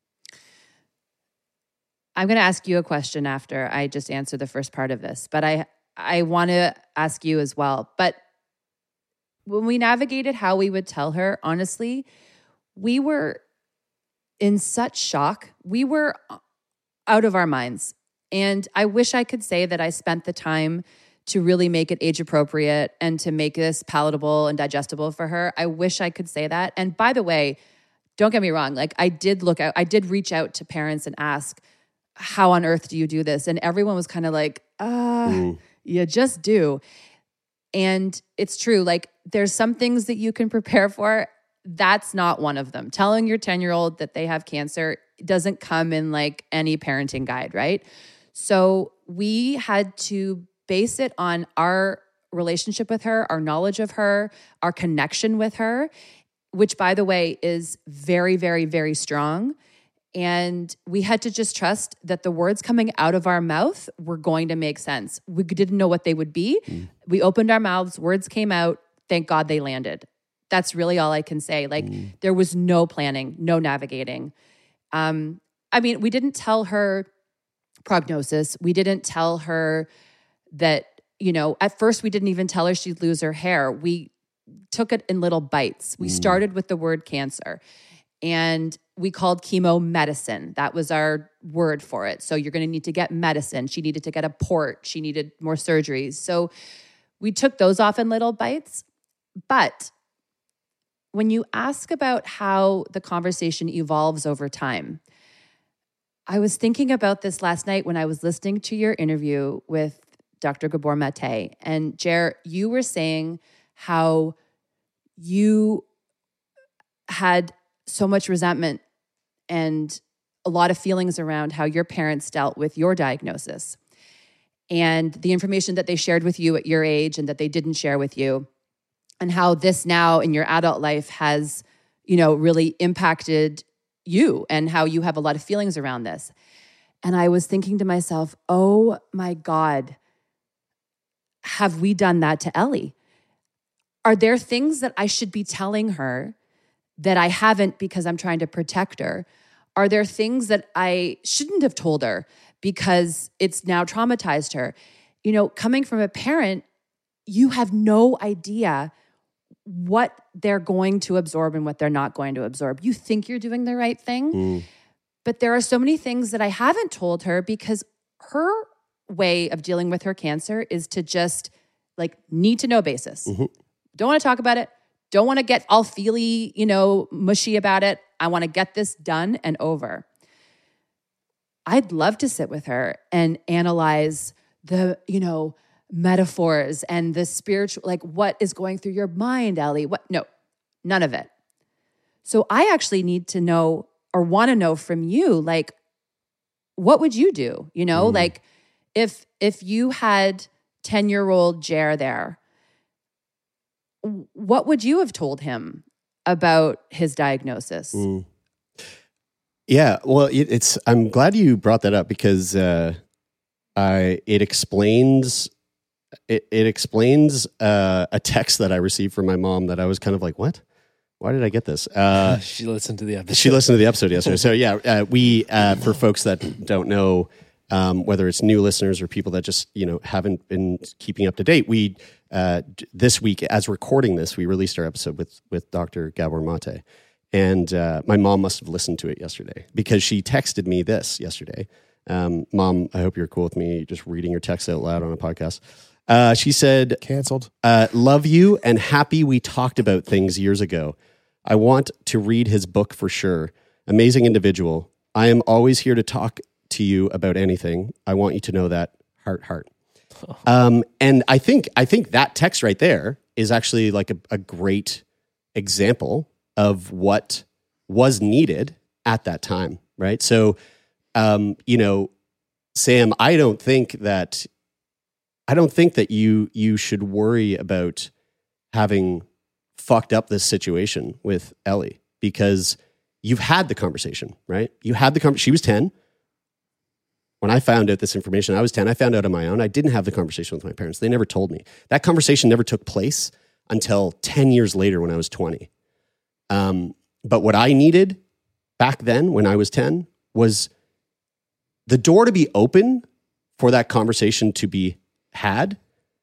I'm going to ask you a question after I just answer the first part of this, but I want to ask you as well. But when we navigated how we would tell her, honestly, we were in such shock. We were out of our minds. And I wish I could say that I spent the time to really make it age appropriate and to make this palatable and digestible for her. I wish I could say that. And by the way, don't get me wrong. Like I did reach out to parents and ask, how on earth do you do this? And everyone was kind of like, you just do. And it's true. Like there's some things that you can prepare for. That's not one of them. Telling your 10-year-old that they have cancer doesn't come in like any parenting guide, right? So we had to base it on our relationship with her, our knowledge of her, our connection with her, which by the way is very, very, very strong. And we had to just trust that the words coming out of our mouth were going to make sense. We didn't know what they would be. We opened our mouths, words came out. Thank God they landed. That's really all I can say. Like there was no planning, no navigating. We didn't tell her prognosis. We didn't tell her that, at first we didn't even tell her she'd lose her hair. We took it in little bites. We started with the word cancer. And we called chemo medicine. That was our word for it. So you're going to need to get medicine. She needed to get a port. She needed more surgeries. So we took those off in little bites. But when you ask about how the conversation evolves over time, I was thinking about this last night when I was listening to your interview with Dr. Gabor Mate. And Jer, you were saying how you had so much resentment and a lot of feelings around how your parents dealt with your diagnosis and the information that they shared with you at your age and that they didn't share with you, and how this now in your adult life has, really impacted you and how you have a lot of feelings around this. And I was thinking to myself, oh my God, have we done that to Ellie? Are there things that I should be telling her that I haven't because I'm trying to protect her? Are there things that I shouldn't have told her because it's now traumatized her? Coming from a parent, you have no idea what they're going to absorb and what they're not going to absorb. You think you're doing the right thing, but there are so many things that I haven't told her because her way of dealing with her cancer is to just need to know basis. Don't want to talk about it. Don't want to get all feely, mushy about it. I want to get this done and over. I'd love to sit with her and analyze the, metaphors and the spiritual, what is going through your mind, Ellie? No, none of it. So I actually need to know or want to know from you, what would you do? You know, like if you had 10-year-old Jer there, what would you have told him about his diagnosis? Yeah, well, I'm glad you brought that up because it explains a text that I received from my mom that I was kind of like, what? Why did I get this? She listened to the episode. She listened to the episode yesterday. So yeah, we for folks that don't know, whether it's new listeners or people that just haven't been keeping up to date, we this week, as recording this, we released our episode with Dr. Gabor Mate, and my mom must have listened to it yesterday because she texted me this yesterday. Mom, I hope you're cool with me just reading your text out loud on a podcast. She said, "Canceled. Love you and happy we talked about things years ago. I want to read his book for sure. Amazing individual. I am always here to talk to you about anything. I want you to know that. Heart. And I think that text right there is actually like a great example of what was needed at that time, right? So, Sam, I don't think that you should worry about having fucked up this situation with Ellie because you've had the conversation, right? You had the conversation. She was 10. When I found out this information, I was 10. I found out on my own. I didn't have the conversation with my parents. They never told me. That conversation never took place until 10 years later when I was 20. But what I needed back then when I was 10 was the door to be open for that conversation to be had.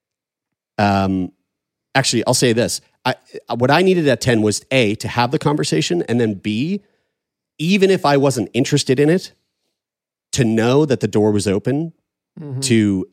Actually, I'll say this. What I needed at 10 was A, to have the conversation, and then B, even if I wasn't interested in it, to know that the door was open to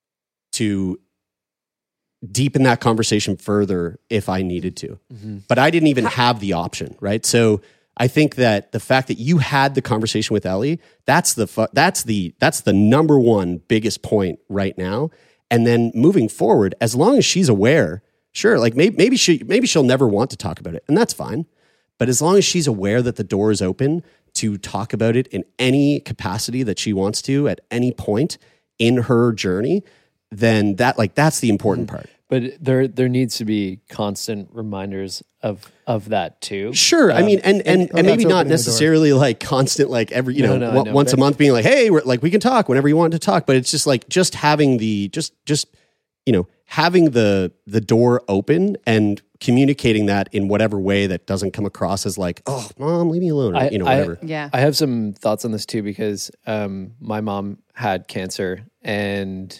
deepen that conversation further if I needed to. But I didn't even have the option, right? So I think that the fact that you had the conversation with Ellie, that's the number one biggest point right now. And then moving forward, as long as she's aware, sure, like maybe she'll never want to talk about it, and that's fine. But as long as she's aware that the door is open to talk about it in any capacity that she wants to at any point in her journey, then that's the important part. But there needs to be constant reminders of that too. Sure, I mean, and maybe not necessarily like constant, like every once a month being like, hey, we can talk whenever you want to talk. But it's just like having having the door open and communicating that in whatever way that doesn't come across as like, oh, mom, leave me alone, or, whatever. I have some thoughts on this too because my mom had cancer, and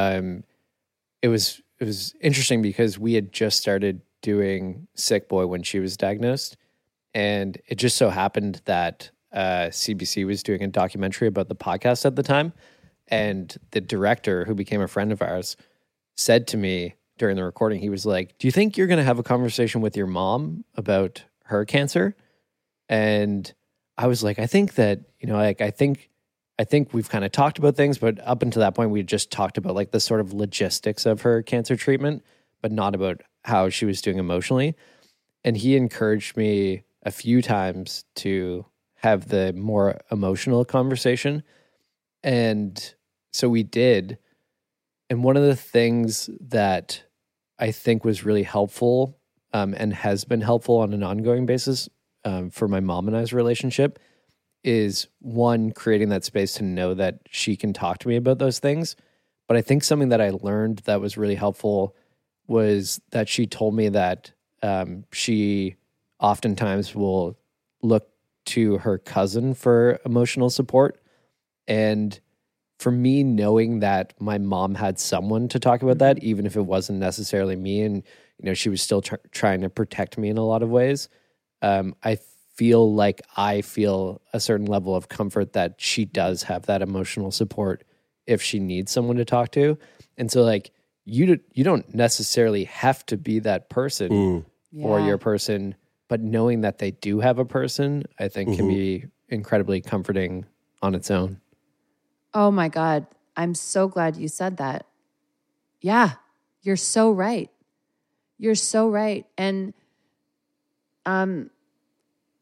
it was interesting because we had just started doing Sick Boy when she was diagnosed, and it just so happened that CBC was doing a documentary about the podcast at the time, and the director, who became a friend of ours, said to me during the recording, he was like, do you think you're going to have a conversation with your mom about her cancer? And I was like, I think that, I think we've kind of talked about things, but up until that point, we just talked about like the sort of logistics of her cancer treatment, but not about how she was doing emotionally. And he encouraged me a few times to have the more emotional conversation. And so we did. And one of the things that I think was really helpful and has been helpful on an ongoing basis for my mom and I's relationship is, one, creating that space to know that she can talk to me about those things. But I think something that I learned that was really helpful was that she told me that she oftentimes will look to her cousin for emotional support. And for me, knowing that my mom had someone to talk about that, even if it wasn't necessarily me, and she was still trying to protect me in a lot of ways, I feel like I feel a certain level of comfort that she does have that emotional support if she needs someone to talk to. And so, like, you don't necessarily have to be that person for your person, but knowing that they do have a person, I think can be incredibly comforting on its own. Oh my God. I'm so glad you said that. Yeah, you're so right. You're so right. And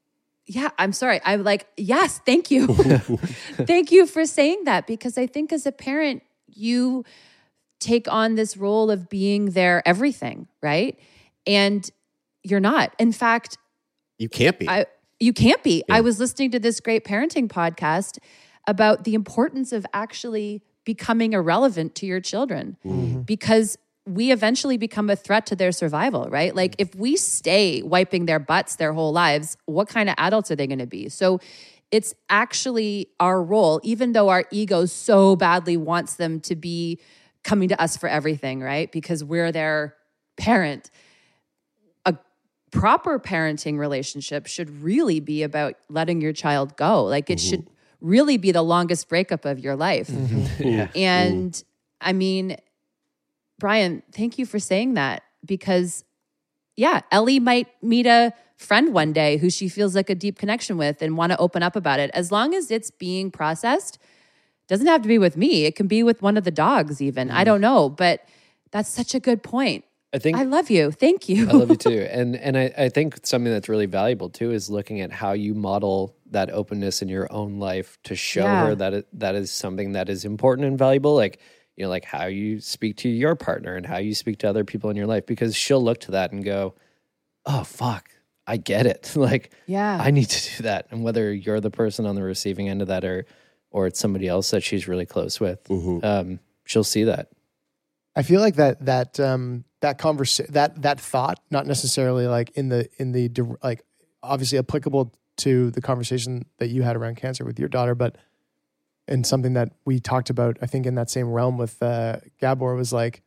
Yeah, I'm sorry. I'm like, yes, thank you. Thank you for saying that, because I think as a parent, you take on this role of being their everything, right? And you're not. In fact, you can't be. You can't be. Yeah. I was listening to this great parenting podcast about the importance of actually becoming irrelevant to your children, because we eventually become a threat to their survival, right? Like if we stay wiping their butts their whole lives, what kind of adults are they going to be? So it's actually our role, even though our ego so badly wants them to be coming to us for everything, right? Because we're their parent. A proper parenting relationship should really be about letting your child go. Like it should really be the longest breakup of your life. And I mean, Brian, thank you for saying that, because Ellie might meet a friend one day who she feels like a deep connection with and want to open up about it. As long as it's being processed, doesn't have to be with me. It can be with one of the dogs even. I don't know, but that's such a good point. I love you. Thank you. I love you too. And I think something that's really valuable too is looking at how you model that openness in your own life to show her that that is something that is important and valuable. Like, you know, like how you speak to your partner and how you speak to other people in your life, because she'll look to that and go, oh, fuck, I get it. Like, I need to do that. And whether you're the person on the receiving end of that or it's somebody else that she's really close with, she'll see that. I feel like that conversation, that thought, not necessarily like in the like obviously applicable to the conversation that you had around cancer with your daughter, but and something that we talked about, I think in that same realm with Gabor, was like,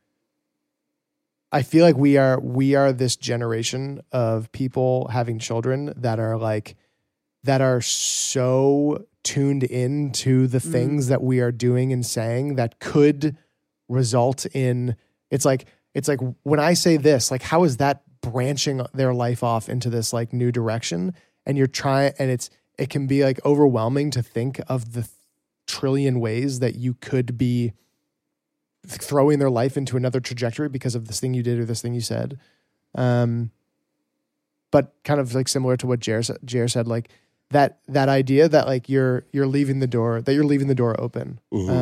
I feel like we are this generation of people having children that are so tuned into the things that we are doing and saying that could result in, it's like when I say this, like, how is that branching their life off into this like new direction? And you're trying, and it can be like overwhelming to think of the trillion ways that you could be throwing their life into another trajectory because of this thing you did or this thing you said. But kind of like similar to what Jer said, like that idea that like you're leaving the door open.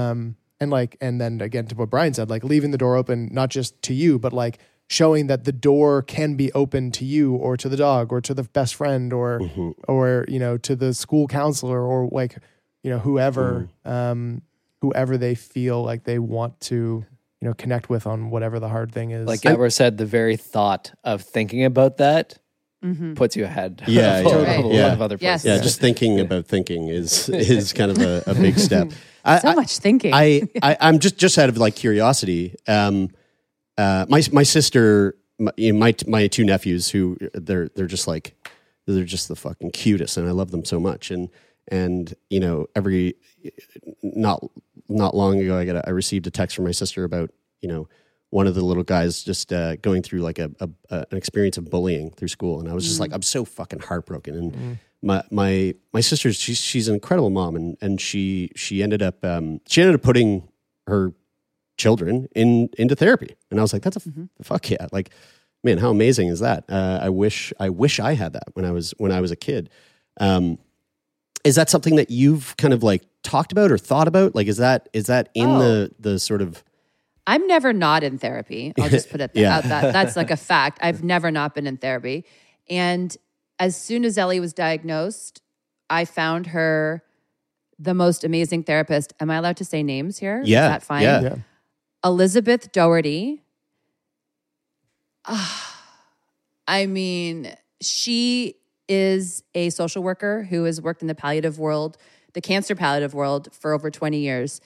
And then again, to what Brian said, like leaving the door open, not just to you, but like showing that the door can be open to you or to the dog or to the best friend or, you know, to the school counselor or like, you know, whoever they feel like they want to, you know, connect with on whatever the hard thing is. Like Gabor said, the very thought of thinking about that puts you ahead. Of a lot of other places. Yeah, just thinking about thinking is kind of a big step. Much thinking. I'm just out of like curiosity. My sister, my two nephews, who they're just the fucking cutest, and I love them so much. And you know, not long ago, I received a text from my sister about, you know, one of the little guys just going through like an experience of bullying through school, and I was just like, I'm so fucking heartbroken. And my sister, she's an incredible mom, and she ended up putting her children into therapy, and I was like, that's fuck yeah, like, man, how amazing is that? I wish I had that when I was a kid. Is that something that you've kind of like talked about or thought about? Like, is that in the sort of? I'm never not in therapy. I'll just put it out that that's like a fact. I've never not been in therapy. And as soon as Ellie was diagnosed, I found her the most amazing therapist. Am I allowed to say names here? Yeah. Is that fine? Yeah. Elizabeth Doherty. I mean, she is a social worker who has worked in the palliative world, the cancer palliative world, for over 20 years.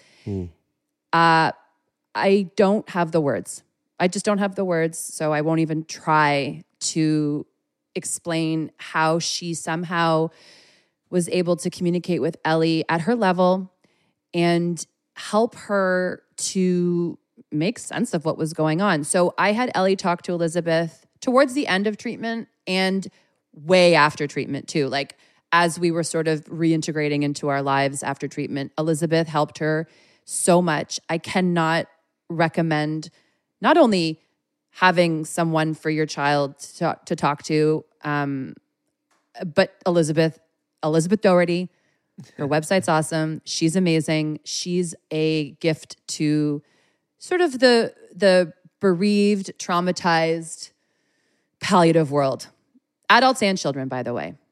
I don't have the words. I just don't have the words, so I won't even try to explain how she somehow was able to communicate with Ellie at her level and help her to make sense of what was going on. So I had Ellie talk to Elizabeth towards the end of treatment and way after treatment too. Like as we were sort of reintegrating into our lives after treatment, Elizabeth helped her so much. I cannot recommend not only having someone for your child to talk to, but Elizabeth Elizabeth Doherty. Her website's awesome. She's amazing. She's a gift to sort of the bereaved, traumatized, palliative world. Adults and children, by the way.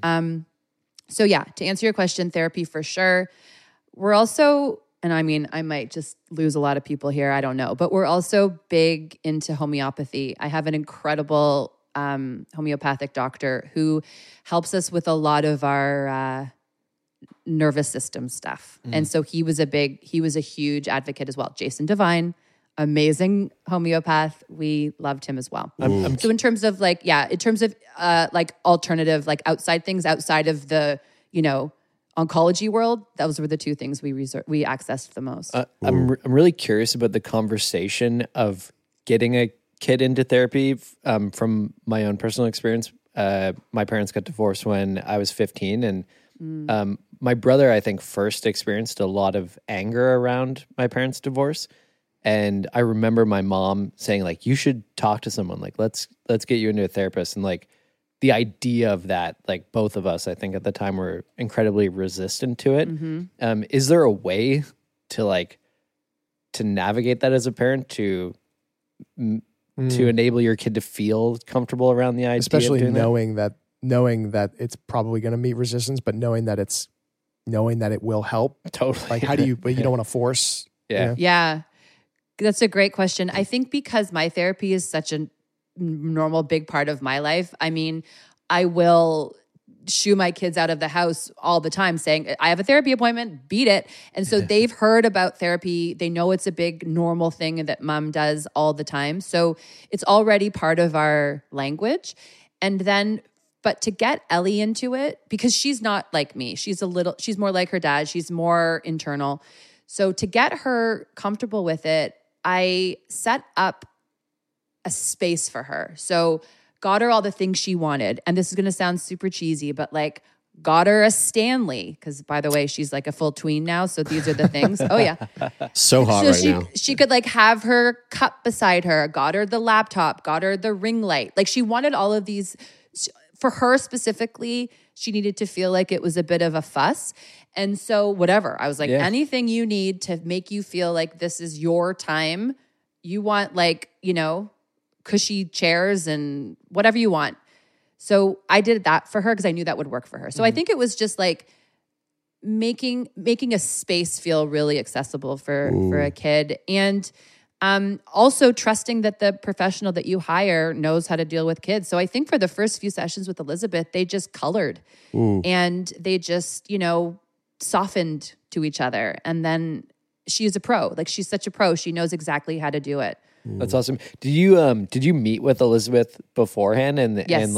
So yeah, to answer your question, therapy for sure. We're also, and I mean, I might just lose a lot of people here, I don't know, but we're also big into homeopathy. I have an incredible homeopathic doctor who helps us with a lot of our nervous system stuff. And so he was a huge advocate as well. Jason Devine, amazing homeopath. We loved him as well. So in terms of like alternative, like outside things outside of the, oncology world, those were the two things we accessed the most. I'm really curious about the conversation of getting a kid into therapy. From my own personal experience, my parents got divorced when I was 15, and my brother, I think, first experienced a lot of anger around my parents' divorce. And I remember my mom saying, like, you should talk to someone. Like, let's get you into a therapist. And like the idea of that, like both of us, I think at the time were incredibly resistant to it. Is there a way to navigate that as a parent to enable your kid to feel comfortable around the idea, especially of doing knowing that it's probably going to meet resistance, but knowing that it will help. Totally. Like, how do you? But you don't want to force. Yeah. That's a great question. I think because my therapy is such a normal, big part of my life. I mean, I will shoo my kids out of the house all the time saying, I have a therapy appointment, beat it. And so they've heard about therapy. They know it's a big normal thing that mom does all the time. So it's already part of our language. And then, but to get Ellie into it, because she's not like me, she's more like her dad. She's more internal. So to get her comfortable with it, I set up a space for her. So got her all the things she wanted. And this is going to sound super cheesy, but like got her a Stanley. Because by the way, she's like a full tween now. So these are the things. Oh yeah. So hot now. She could like have her cup beside her. Got her the laptop. Got her the ring light. Like she wanted all of these. For her specifically, she needed to feel like it was a bit of a fuss. And so whatever, I was like, anything you need to make you feel like this is your time. You want like, cushy chairs and whatever you want. So I did that for her because I knew that would work for her. So I think it was just like making a space feel really accessible for a kid. And also trusting that the professional that you hire knows how to deal with kids. So I think for the first few sessions with Elizabeth, they just colored and they just, softened to each other. And then she's a pro. Like she's such a pro. She knows exactly how to do it. That's awesome. Did you meet with Elizabeth beforehand and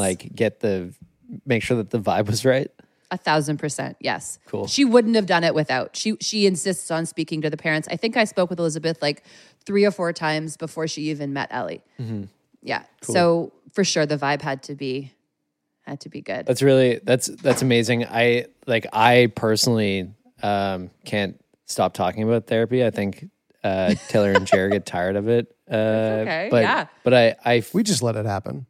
make sure that the vibe was right? 1,000%. Yes. Cool. She wouldn't have done it without. She insists on speaking to the parents. I think I spoke with Elizabeth like 3 or 4 times before she even met Ellie. Yeah. Cool. So for sure the vibe had to be good. That's amazing. I personally can't stop talking about therapy. I think Taylor and Jer get tired of it. Okay. But we just let it happen.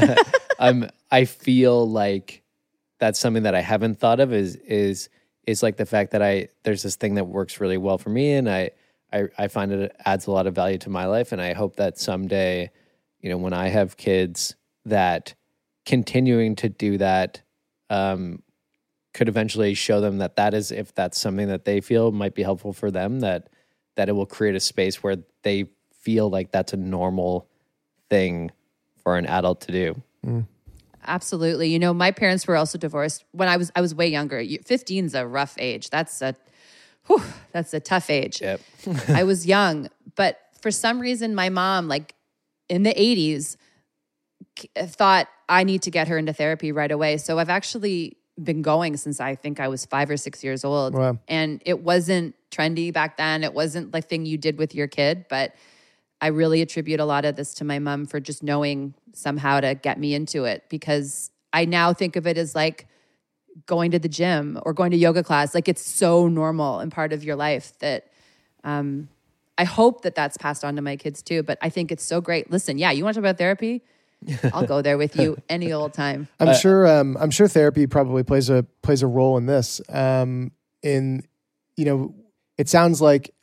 I feel like that's something that I haven't thought of is like the fact that there's this thing that works really well for me, and I find it adds a lot of value to my life, and I hope that someday, when I have kids, that continuing to do that could eventually show them that is, if that's something that they feel might be helpful for them, that it will create a space where they feel like that's a normal thing for an adult to do. Absolutely. My parents were also divorced when I was way younger. 15 is a rough age. That's a tough age. Yep. I was young, but for some reason, my mom, like in the 80s, thought I need to get her into therapy right away. So I've actually been going since I think I was 5 or 6 years old. Wow. And it wasn't trendy back then. It wasn't the thing you did with your kid, but I really attribute a lot of this to my mom for just knowing somehow to get me into it, because I now think of it as like going to the gym or going to yoga class. Like it's so normal and part of your life that I hope that that's passed on to my kids too. But I think it's so great. Listen, you want to talk about therapy? I'll go there with you any old time. I'm sure therapy probably plays a role in this. It sounds like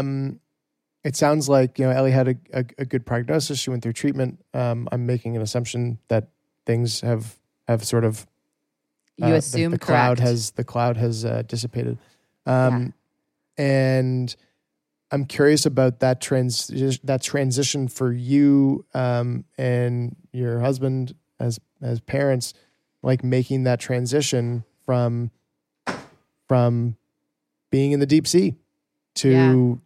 Ellie had a good prognosis. She went through treatment. I'm making an assumption that things have sort of you assume the cloud has dissipated. And I'm curious about that transition for you and your husband as parents, like making that transition from being in the deep sea to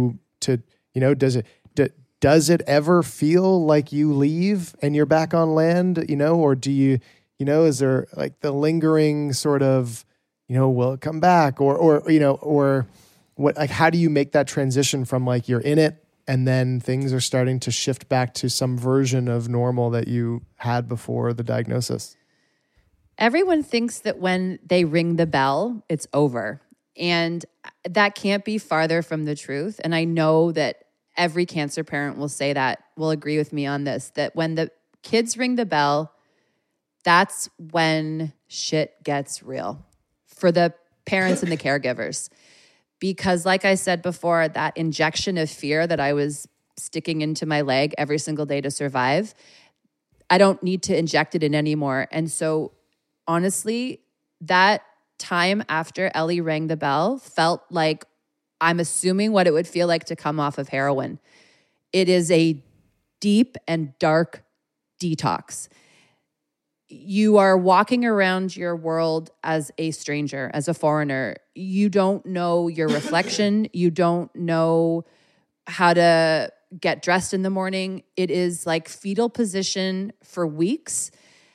does it ever feel like you leave and you're back on land, or do you, is there like the lingering sort of, will it come back or what, like, how do you make that transition from like you're in it and then things are starting to shift back to some version of normal that you had before the diagnosis? Everyone thinks that when they ring the bell, it's over. And that can't be farther from the truth. And I know that every cancer parent will say that, will agree with me on this, that when the kids ring the bell, that's when shit gets real for the parents and the caregivers. Because like I said before, that injection of fear that I was sticking into my leg every single day to survive, I don't need to inject it in anymore. And so honestly, that time after Ellie rang the bell felt like I'm assuming what it would feel like to come off of heroin. It is a deep and dark detox. You are walking around your world as a stranger, as a foreigner. You don't know your reflection. You don't know how to get dressed in the morning. It is like fetal position for weeks.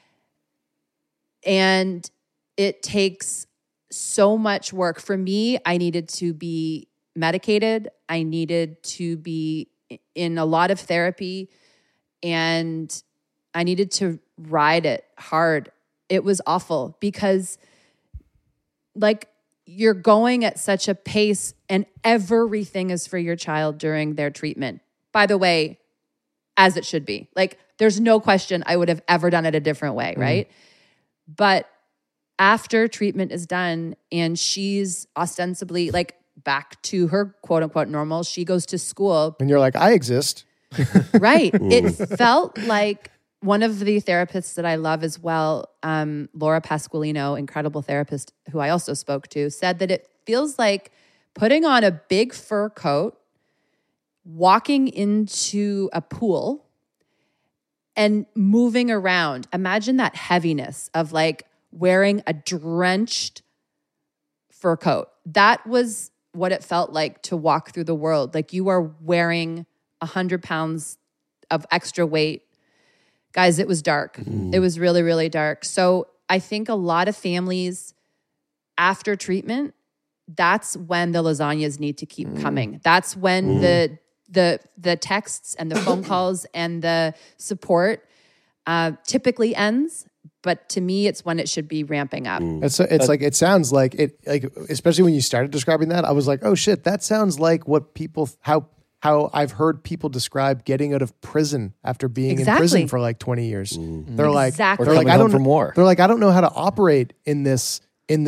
And it takes so much work. For me, I needed to be medicated. I needed to be in a lot of therapy, and I needed to ride it hard. It was awful because like you're going at such a pace and everything is for your child during their treatment. By the way, as it should be. Like there's no question I would have ever done it a different way, right? But after treatment is done and she's ostensibly like back to her quote unquote normal, she goes to school. And you're like, I exist. Right. It felt like one of the therapists that I love as well, Laura Pasqualino, incredible therapist who I also spoke to, said that it feels like putting on a big fur coat, walking into a pool and moving around. Imagine that heaviness of like wearing a drenched fur coat. That was what it felt like to walk through the world. Like you are wearing 100 pounds of extra weight. Guys, it was dark. It was really, really dark. So I think a lot of families after treatment, that's when the lasagnas need to keep coming. That's when the texts and the phone calls and the support typically ends. But to me, it's when it should be ramping up. It's like, it sounds like it, like, especially when you started describing that, I was like, oh shit, that sounds like what people, how I've heard people describe getting out of prison after being in prison for like 20 years. They're like, I don't know how to operate in this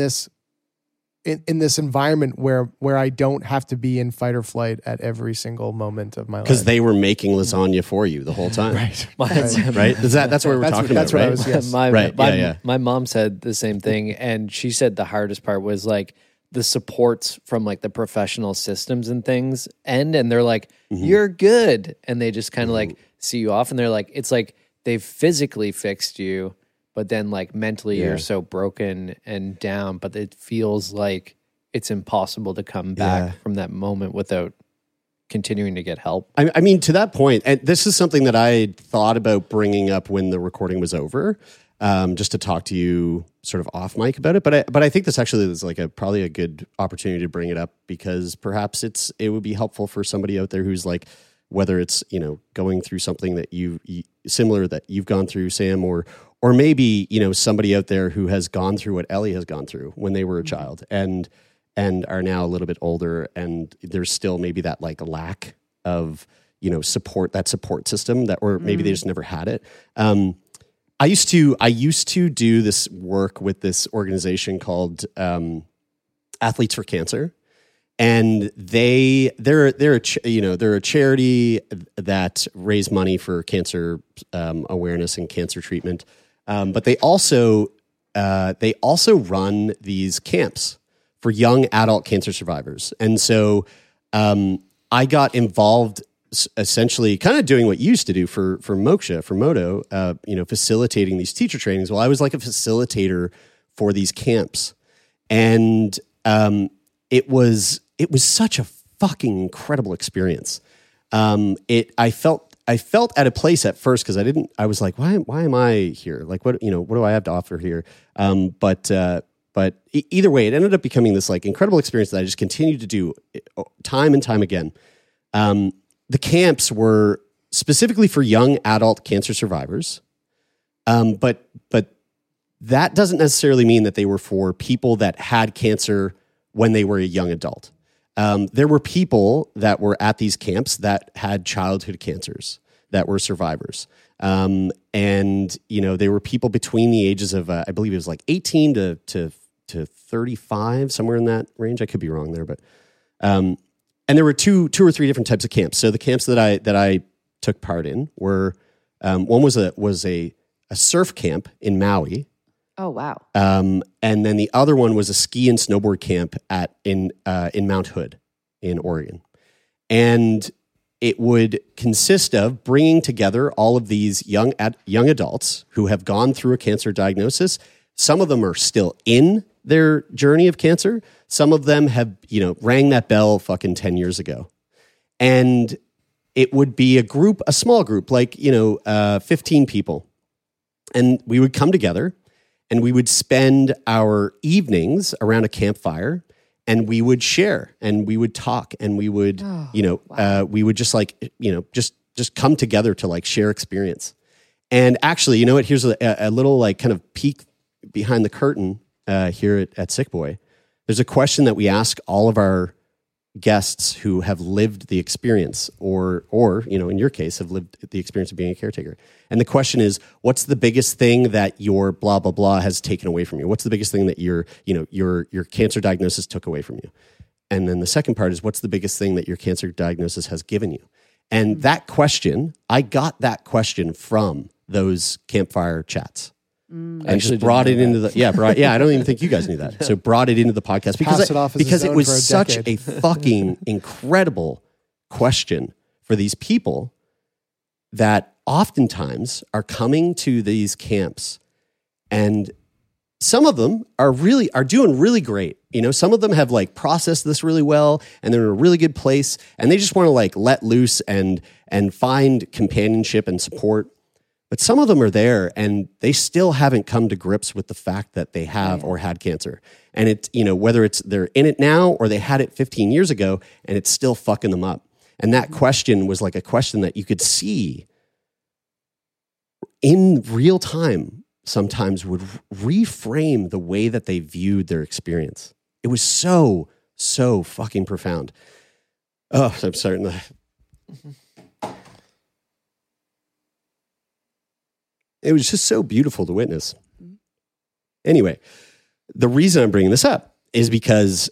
environment where I don't have to be in fight or flight at every single moment of my life. Because they were making lasagna for you the whole time. Right. Right? That's what we're talking about, right? Yes. My mom said the same thing, and she said the hardest part was like the supports from like the professional systems and things and they're like, you're good. And they just kind of like see you off, and they're like, it's like they've physically fixed you, but then like mentally you're so broken and down, but it feels like it's impossible to come back from that moment without continuing to get help. I mean, to that point, and this is something that I thought about bringing up when the recording was over, just to talk to you sort of off mic about it. But I think this actually is like probably a good opportunity to bring it up, because perhaps it would be helpful for somebody out there who's like, whether it's, going through something that similar that you've gone through, Sam, or maybe, somebody out there who has gone through what Ellie has gone through when they were a child and are now a little bit older, and there's still maybe that like lack of, support system or maybe they just never had it. I used to do this work with this organization called Athletes for Cancer. And they're a charity that raise money for cancer awareness and cancer treatment, but they also run these camps for young adult cancer survivors. And so I got involved, essentially, kind of doing what you used to do for Moksha, for Modo, facilitating these teacher trainings. Well, I was like a facilitator for these camps, and it was such a fucking incredible experience. I felt at a place at first because I was like, why am I here? Like, what do I have to offer here? But either way, it ended up becoming this like incredible experience that I just continued to do time and time again. The camps were specifically for young adult cancer survivors. But that doesn't necessarily mean that they were for people that had cancer when they were a young adult. There were people that were at these camps that had childhood cancers that were survivors. And, they were people between the ages of, I believe it was like 18 to 35, somewhere in that range. I could be wrong there, but, and there were two or three different types of camps. So the camps that I took part in were, one was a surf camp in Maui. Oh, wow. And then the other one was a ski and snowboard camp in Mount Hood in Oregon. And it would consist of bringing together all of these young adults who have gone through a cancer diagnosis. Some of them are still in their journey of cancer. Some of them have, rang that bell fucking 10 years ago. And it would be a small group, like, 15 people. And we would come together and we would spend our evenings around a campfire, and we would share and we would talk and we would, we would just just come together to like share experience. And actually, here's a little like kind of peek behind the curtain here at Sick Boy. There's a question that we ask all of our guests who have lived the experience or in your case have lived the experience of being a caretaker. And the question is, what's the biggest thing that your blah blah blah has taken away from you? What's the biggest thing that your cancer diagnosis took away from you? And then the second part is, what's the biggest thing that your cancer diagnosis has given you? And that question, I got that question from those campfire chats. And just brought it into the I don't even think you guys knew that. So brought it into the podcast because it was such a fucking incredible question for these people that oftentimes are coming to these camps, and some of them are doing really great. Some of them have like processed this really well and they're in a really good place, and they just want to like let loose and find companionship and support. But some of them are there and they still haven't come to grips with the fact that they have or had cancer. And it's, whether it's they're in it now or they had it 15 years ago and it's still fucking them up. And that question was like a question that you could see in real time sometimes would reframe the way that they viewed their experience. It was so, so fucking profound. Oh, I'm starting to... It was just so beautiful to witness. Anyway, the reason I'm bringing this up is because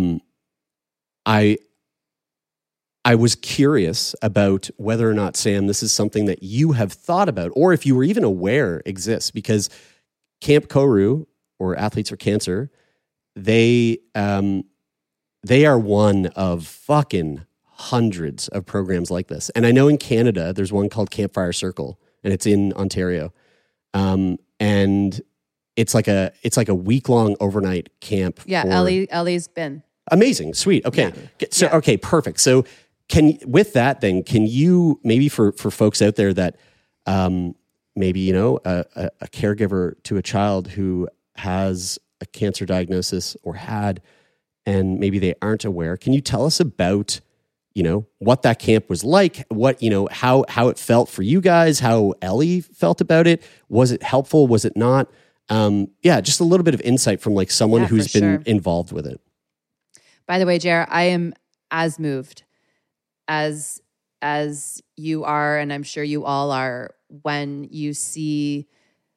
I was curious about whether or not, Sam, this is something that you have thought about, or if you were even aware exists, because Camp Koru, or Athletes for Cancer, they are one of fucking hundreds of programs like this. And I know in Canada, there's one called Campfire Circle, and it's in Ontario. And it's like a week-long overnight camp. Yeah, Ellie's been. Amazing. Sweet. Okay. Yeah. So, okay, perfect. So can you maybe for folks out there that, maybe, a caregiver to a child who has a cancer diagnosis or had, and maybe they aren't aware, can you tell us about, what that camp was like, what, how it felt for you guys, how Ellie felt about it? Was it helpful? Was it not? Just a little bit of insight from like someone who's been involved with it. By the way, Jer, I am as moved as as you are, and I'm sure you all are, when you see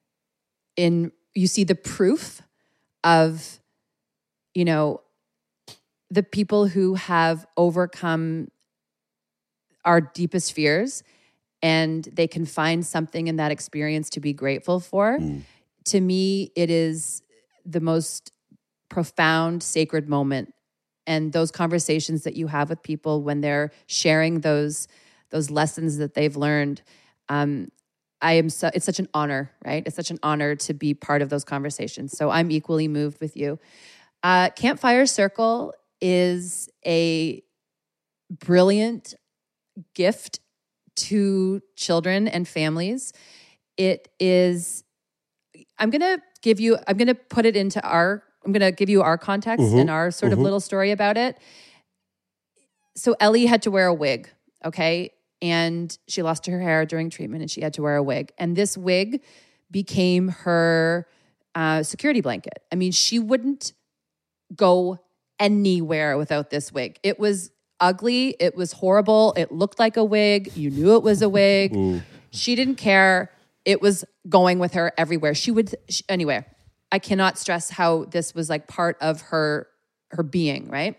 the proof of, you know, the people who have overcome our deepest fears, and they can find something in that experience to be grateful for. To me, it is the most profound, sacred moment. And those conversations that you have with people when they're sharing those lessons that they've learned, it's such an honor, right? It's such an honor to be part of those conversations. So I'm equally moved with you. Campfire Circle is a brilliant gift to children and families. It is, I'm going to give you our context and our sort of little story about it. So Ellie had to wear a wig, okay? And she lost her hair during treatment and she had to wear a wig. And this wig became her security blanket. I mean, she wouldn't go anywhere without this wig. It was ugly. It was horrible. It looked like a wig. You knew it was a wig. She didn't care. It was going with her everywhere. Anyway, I cannot stress how this was like part of her being, right?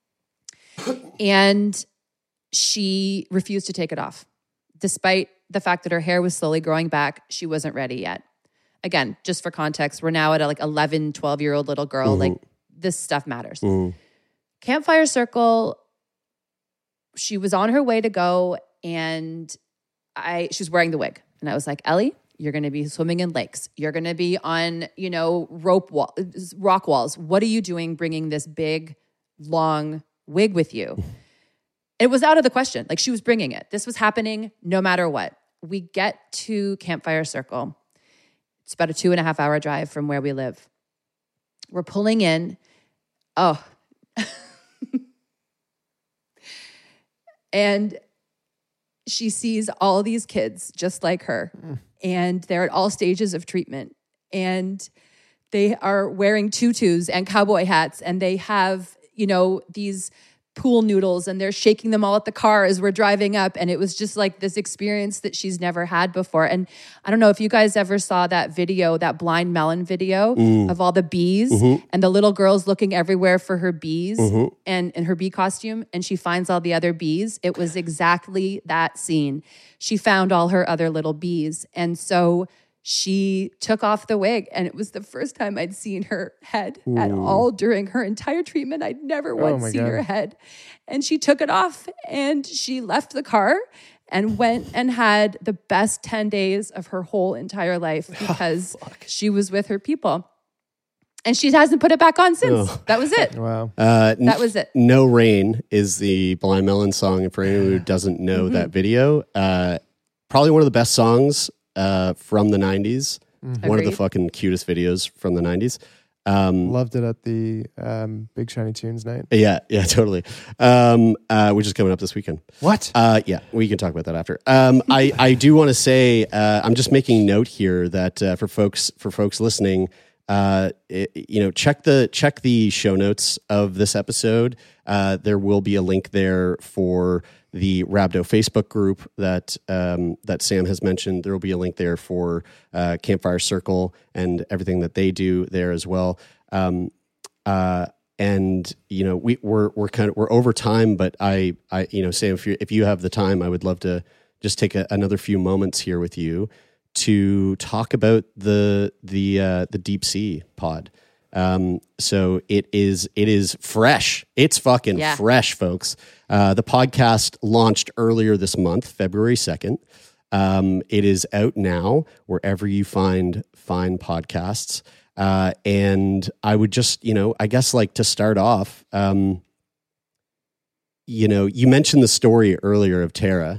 And she refused to take it off. Despite the fact that her hair was slowly growing back, she wasn't ready yet. Again, just for context, we're now at a 11, 12-year-old little girl. Like, this stuff matters. Campfire Circle, she was on her way to go, and she was wearing the wig. And I was like, Ellie, you're going to be swimming in lakes. You're going to be on, rock walls. What are you doing bringing this big, long wig with you? It was out of the question. Like, she was bringing it. This was happening no matter what. We get to Campfire Circle. It's about a 2.5-hour drive from where we live. We're pulling in. Oh. And she sees all these kids just like her. And they're at all stages of treatment. And they are wearing tutus and cowboy hats. And they have, these pool noodles, and they're shaking them all at the car as we're driving up. And it was just like this experience that she's never had before. And I don't know if you guys ever saw that video, that Blind Melon video of all the bees and the little girl's looking everywhere for her bees and in her bee costume. And she finds all the other bees. It was exactly that scene. She found all her other little bees. And so she took off the wig, and it was the first time I'd seen her head at all during her entire treatment. I'd never once seen her head. And she took it off, and she left the car and went and had the best 10 days of her whole entire life because she was with her people. And she hasn't put it back on since. That was it. Wow. That was it. No Rain is the Blind Melon song. And for anyone who doesn't know that video, probably one of the best songs from the 90s. One of the fucking cutest videos from the 90s. Loved it at the Big Shiny Tunes night. Yeah, totally. Which is coming up this weekend. What? Yeah, we can talk about that after. I do want to say, I'm just making note here that for folks listening, check the show notes of this episode. There will be a link there for the Rhabdo Facebook group that Sam has mentioned. There will be a link there for Campfire Circle and everything that they do there as well. And we're over time, but I Sam, if you have the time, I would love to just take another few moments here with you to talk about the Deep Sea pod. So it is fresh. It's fucking fresh, folks. The podcast launched earlier this month, February 2nd. It is out now wherever you find fine podcasts. And I would just, I guess like to start off, you mentioned the story earlier of Tara,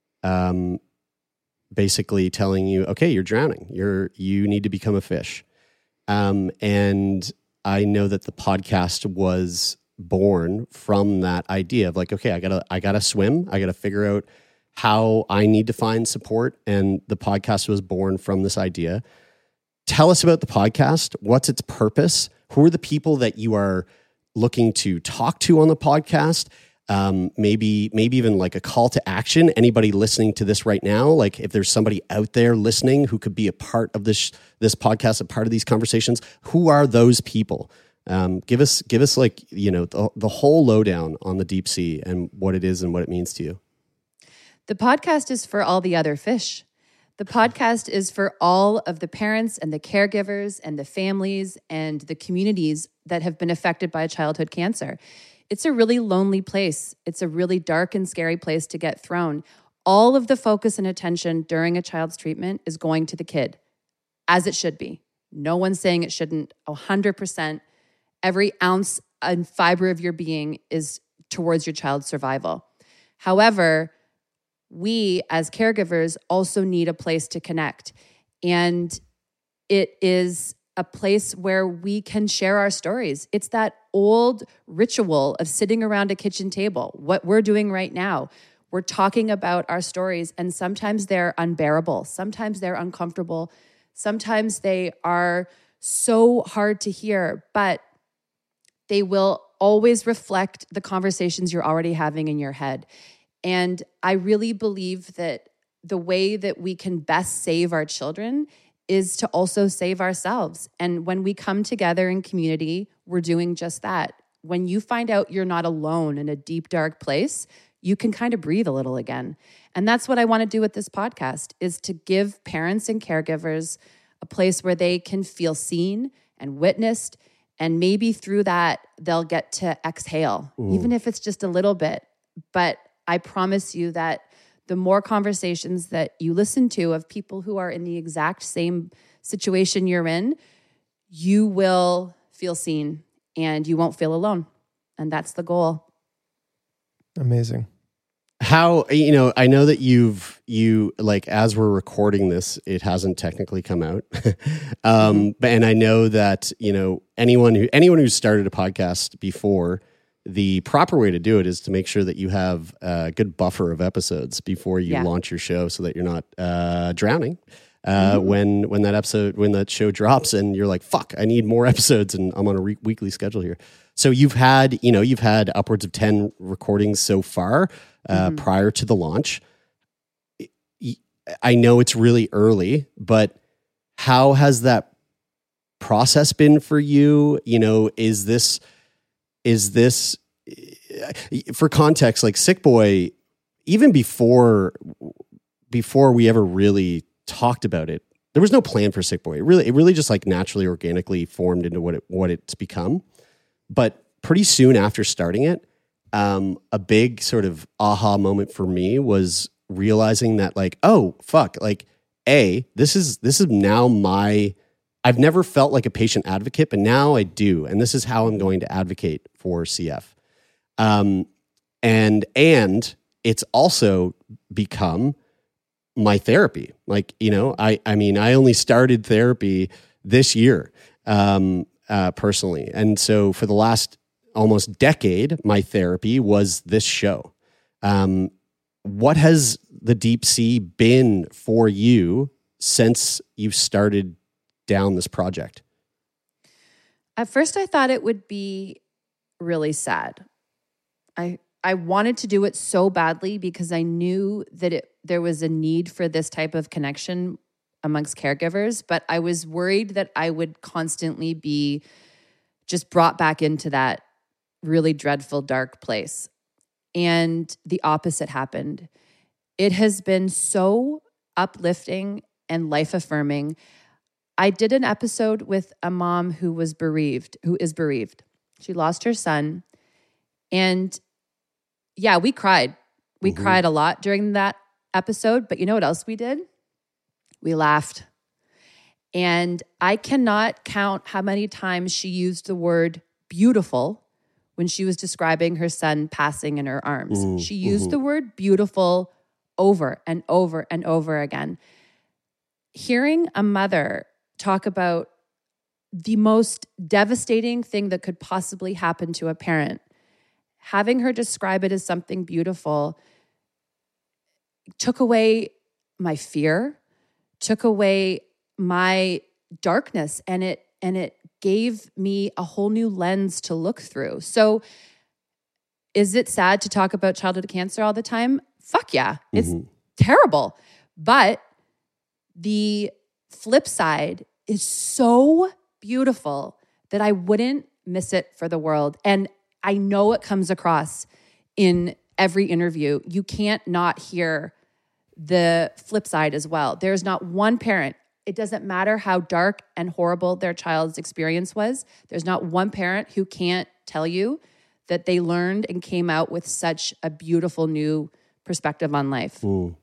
basically telling you, okay, you're drowning. You need to become a fish. And I know that the podcast was born from that idea of like, okay, I gotta swim. I gotta figure out how I need to find support. And the podcast was born from this idea. Tell us about the podcast. What's its purpose? Who are the people that you are looking to talk to on the podcast? maybe even like a call to action. Anybody listening to this right now, like if there's somebody out there listening who could be a part of this podcast, a part of these conversations, who are those people? Give us like, the whole lowdown on the deep sea and what it is and what it means to you. The podcast is for all the other fish. The podcast is for all of the parents and the caregivers and the families and the communities that have been affected by childhood cancer. It's a really lonely place. It's a really dark and scary place to get thrown. All of the focus and attention during a child's treatment is going to the kid, as it should be. No one's saying it shouldn't. 100%. Every ounce and fiber of your being is towards your child's survival. However, we as caregivers also need a place to connect. And it is a place where we can share our stories. It's that old ritual of sitting around a kitchen table, what we're doing right now. We're talking about our stories, and sometimes they're unbearable. Sometimes they're uncomfortable. Sometimes they are so hard to hear, but they will always reflect the conversations you're already having in your head. And I really believe that the way that we can best save our children is to also save ourselves. And when we come together in community, we're doing just that. When you find out you're not alone in a deep, dark place, you can kind of breathe a little again. And that's what I want to do with this podcast, is to give parents and caregivers a place where they can feel seen and witnessed. And maybe through that, they'll get to exhale, even if it's just a little bit. But I promise you that the more conversations that you listen to of people who are in the exact same situation you're in, you will feel seen and you won't feel alone. And that's the goal. Amazing. How, I know that you like, as we're recording this, it hasn't technically come out. And I know that, anyone who started a podcast before, the proper way to do it is to make sure that you have a good buffer of episodes before you launch your show, so that you're not drowning when that show drops and you're like, fuck, I need more episodes and I'm on a weekly schedule here. So you've had upwards of 10 recordings so far prior to the launch. I know it's really early, but how has that process been for you? Is this, for context, like Sick Boy, even before we ever really talked about it, there was no plan for Sick Boy. It really just like naturally, organically formed into what it's become. But pretty soon after starting it, a big sort of aha moment for me was realizing that, like, oh fuck, like, this is now I've never felt like a patient advocate, but now I do. And this is how I'm going to advocate for CF. And it's also become my therapy. Like, I only started therapy this year, personally. And so for the last almost decade, my therapy was this show. What has the deep sea been for you since you've started down this project? At first, I thought it would be really sad. I wanted to do it so badly because I knew that there was a need for this type of connection amongst caregivers, but I was worried that I would constantly be just brought back into that really dreadful, dark place. And the opposite happened. It has been so uplifting and life-affirming. I did an episode with a mom who is bereaved. She lost her son. And yeah, we cried. We cried a lot during that episode. But you know what else we did? We laughed. And I cannot count how many times she used the word beautiful when she was describing her son passing in her arms. She used the word beautiful over and over and over again. Hearing a mother talk about the most devastating thing that could possibly happen to a parent, having her describe it as something beautiful, took away my fear, took away my darkness, and it gave me a whole new lens to look through. So Is it sad to talk about childhood cancer all the time? Fuck yeah. It's terrible. But the flip side is so beautiful that I wouldn't miss it for the world. And I know it comes across in every interview. You can't not hear the flip side as well. There's not one parent. It doesn't matter how dark and horrible their child's experience was. There's not one parent who can't tell you that they learned and came out with such a beautiful new perspective on life. Ooh.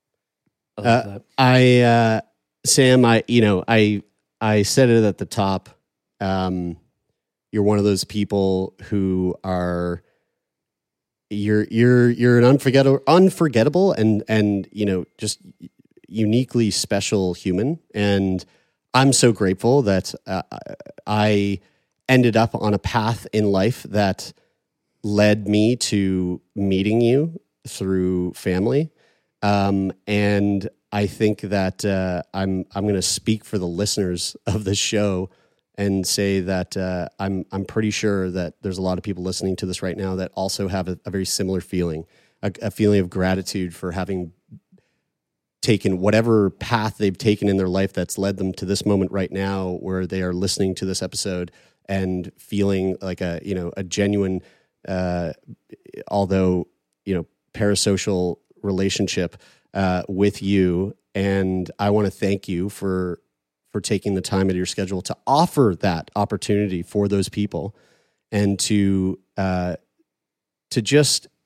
Sam, I said it at the top. You're one of those people who are you're an unforgettable and just uniquely special human. And I'm so grateful that I ended up on a path in life that led me to meeting you through family. And I think that I'm going to speak for the listeners of the show and say that I'm pretty sure that there's a lot of people listening to this right now that also have a very similar feeling, a feeling of gratitude for having taken whatever path they've taken in their life that's led them to this moment right now where they are listening to this episode and feeling like a genuine, although, parasocial relationship with you. And I want to thank you for taking the time out of your schedule to offer that opportunity for those people and to just,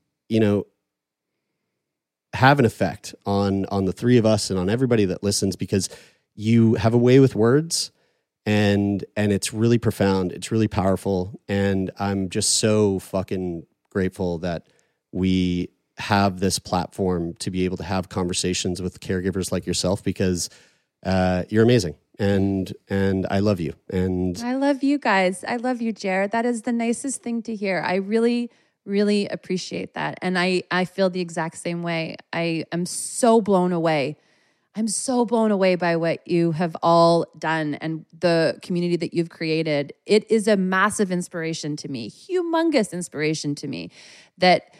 have an effect on the three of us and on everybody that listens, because you have a way with words and it's really profound. It's really powerful. And I'm just so fucking grateful that we have this platform to be able to have conversations with caregivers like yourself, because you're amazing. And I love you. And I love you guys. I love you, Jared. That is the nicest thing to hear. I really, really appreciate that. And I feel the exact same way. I am so blown away. I'm so blown away by what you have all done and the community that you've created. It is a massive inspiration to me, humongous inspiration to me that,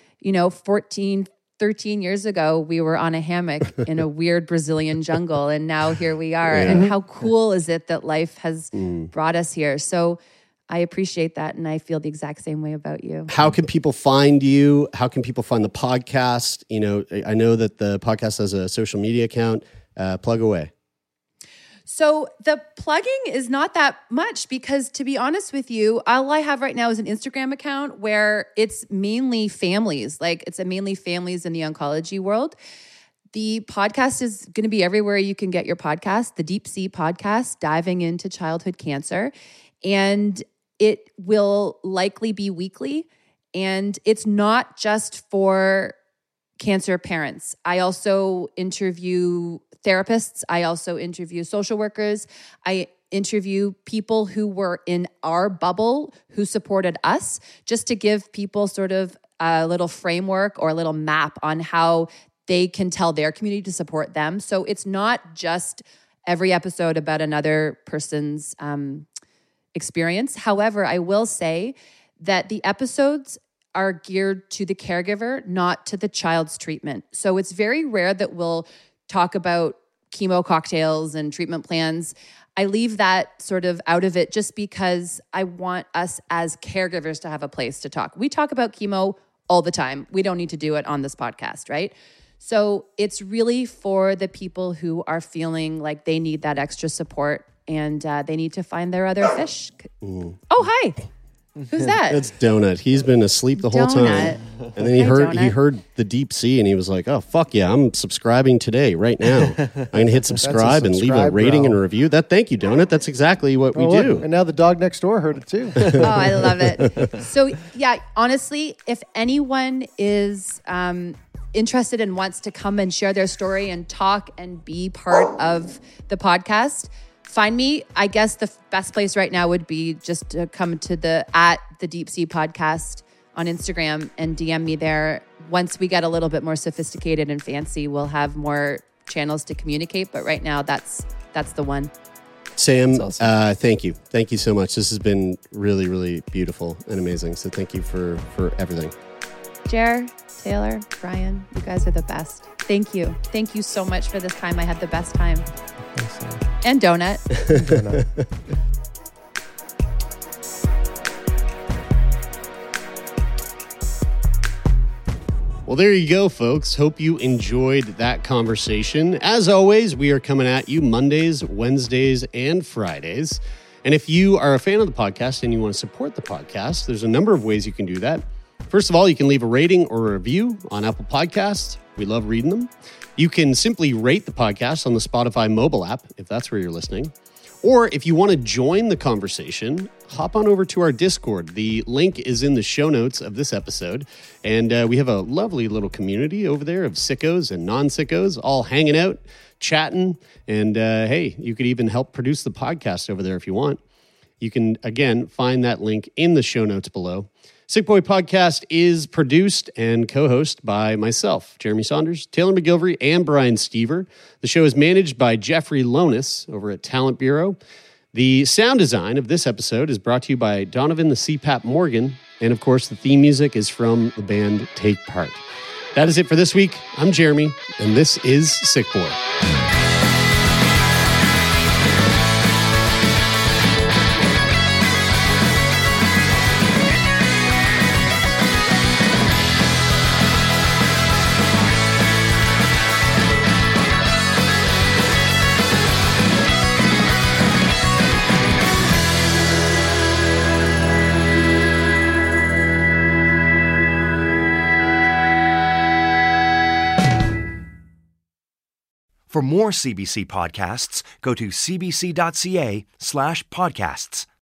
13 years ago, we were on a hammock in a weird Brazilian jungle, and now here we are. Yeah. And how cool is it that life has brought us here? So I appreciate that, and I feel the exact same way about you. How can people find you? How can people find the podcast? I know that the podcast has a social media account. Plug away. So the plugging is not that much because, to be honest with you, all I have right now is an Instagram account where it's mainly families. It's mainly families in the oncology world. The podcast is going to be everywhere you can get your podcast, the Deep Sea Podcast, diving into childhood cancer. And it will likely be weekly. And it's not just for cancer parents. I also interview therapists. I also interview social workers. I interview people who were in our bubble who supported us, just to give people sort of a little framework or a little map on how they can tell their community to support them. So it's not just every episode about another person's experience. However, I will say that the episodes are geared to the caregiver, not to the child's treatment. So it's very rare that we'll talk about chemo cocktails and treatment plans. I leave that sort of out of it just because I want us as caregivers to have a place to talk. We talk about chemo all the time. We don't need to do it on this podcast, right? So it's really for the people who are feeling like they need that extra support and they need to find their other fish. Oh, hi. Who's that? It's Donut. He's been asleep the whole time. And then he heard the Deep Sea and he was like, oh, fuck yeah, I'm subscribing today, right now. I'm going to hit subscribe and leave a rating and a review. Thank you, Donut. That's exactly what we do. And now the dog next door heard it too. Oh, I love it. So yeah, honestly, if anyone is interested and wants to come and share their story and talk and be part of the podcast, find me. I guess the best place right now would be just to come to the Deep Sea Podcast on Instagram and DM me there. Once we get a little bit more sophisticated and fancy, we'll have more channels to communicate. But right now, that's the one. Sam, awesome. Thank you. Thank you so much. This has been really, really beautiful and amazing. So thank you for everything. Jer, Taylor, Brian, you guys are the best. Thank you. Thank you so much for this time. I had the best time. And donut. Well, there you go, folks. Hope you enjoyed that conversation. As always, we are coming at you Mondays, Wednesdays, and Fridays. And if you are a fan of the podcast and you want to support the podcast, there's a number of ways you can do that. First of all, you can leave a rating or a review on Apple Podcasts. We love reading them. You can simply rate the podcast on the Spotify mobile app, if that's where you're listening. Or if you want to join the conversation, hop on over to our Discord. The link is in the show notes of this episode. And we have a lovely little community over there of sickos and non-sickos all hanging out, chatting. And hey, you could even help produce the podcast over there if you want. You can, again, find that link in the show notes below. Sick Boy Podcast is produced and co-hosted by myself, Jeremy Saunders, Taylor McGilvery, and Brian Stever. The show is managed by Jeffrey Lonis over at Talent Bureau. The sound design of this episode is brought to you by Donovan the CPAP Morgan. And of course, the theme music is from the band Take Part. That is it for this week. I'm Jeremy, and this is Sick Boy. For more CBC podcasts, go to cbc.ca/podcasts.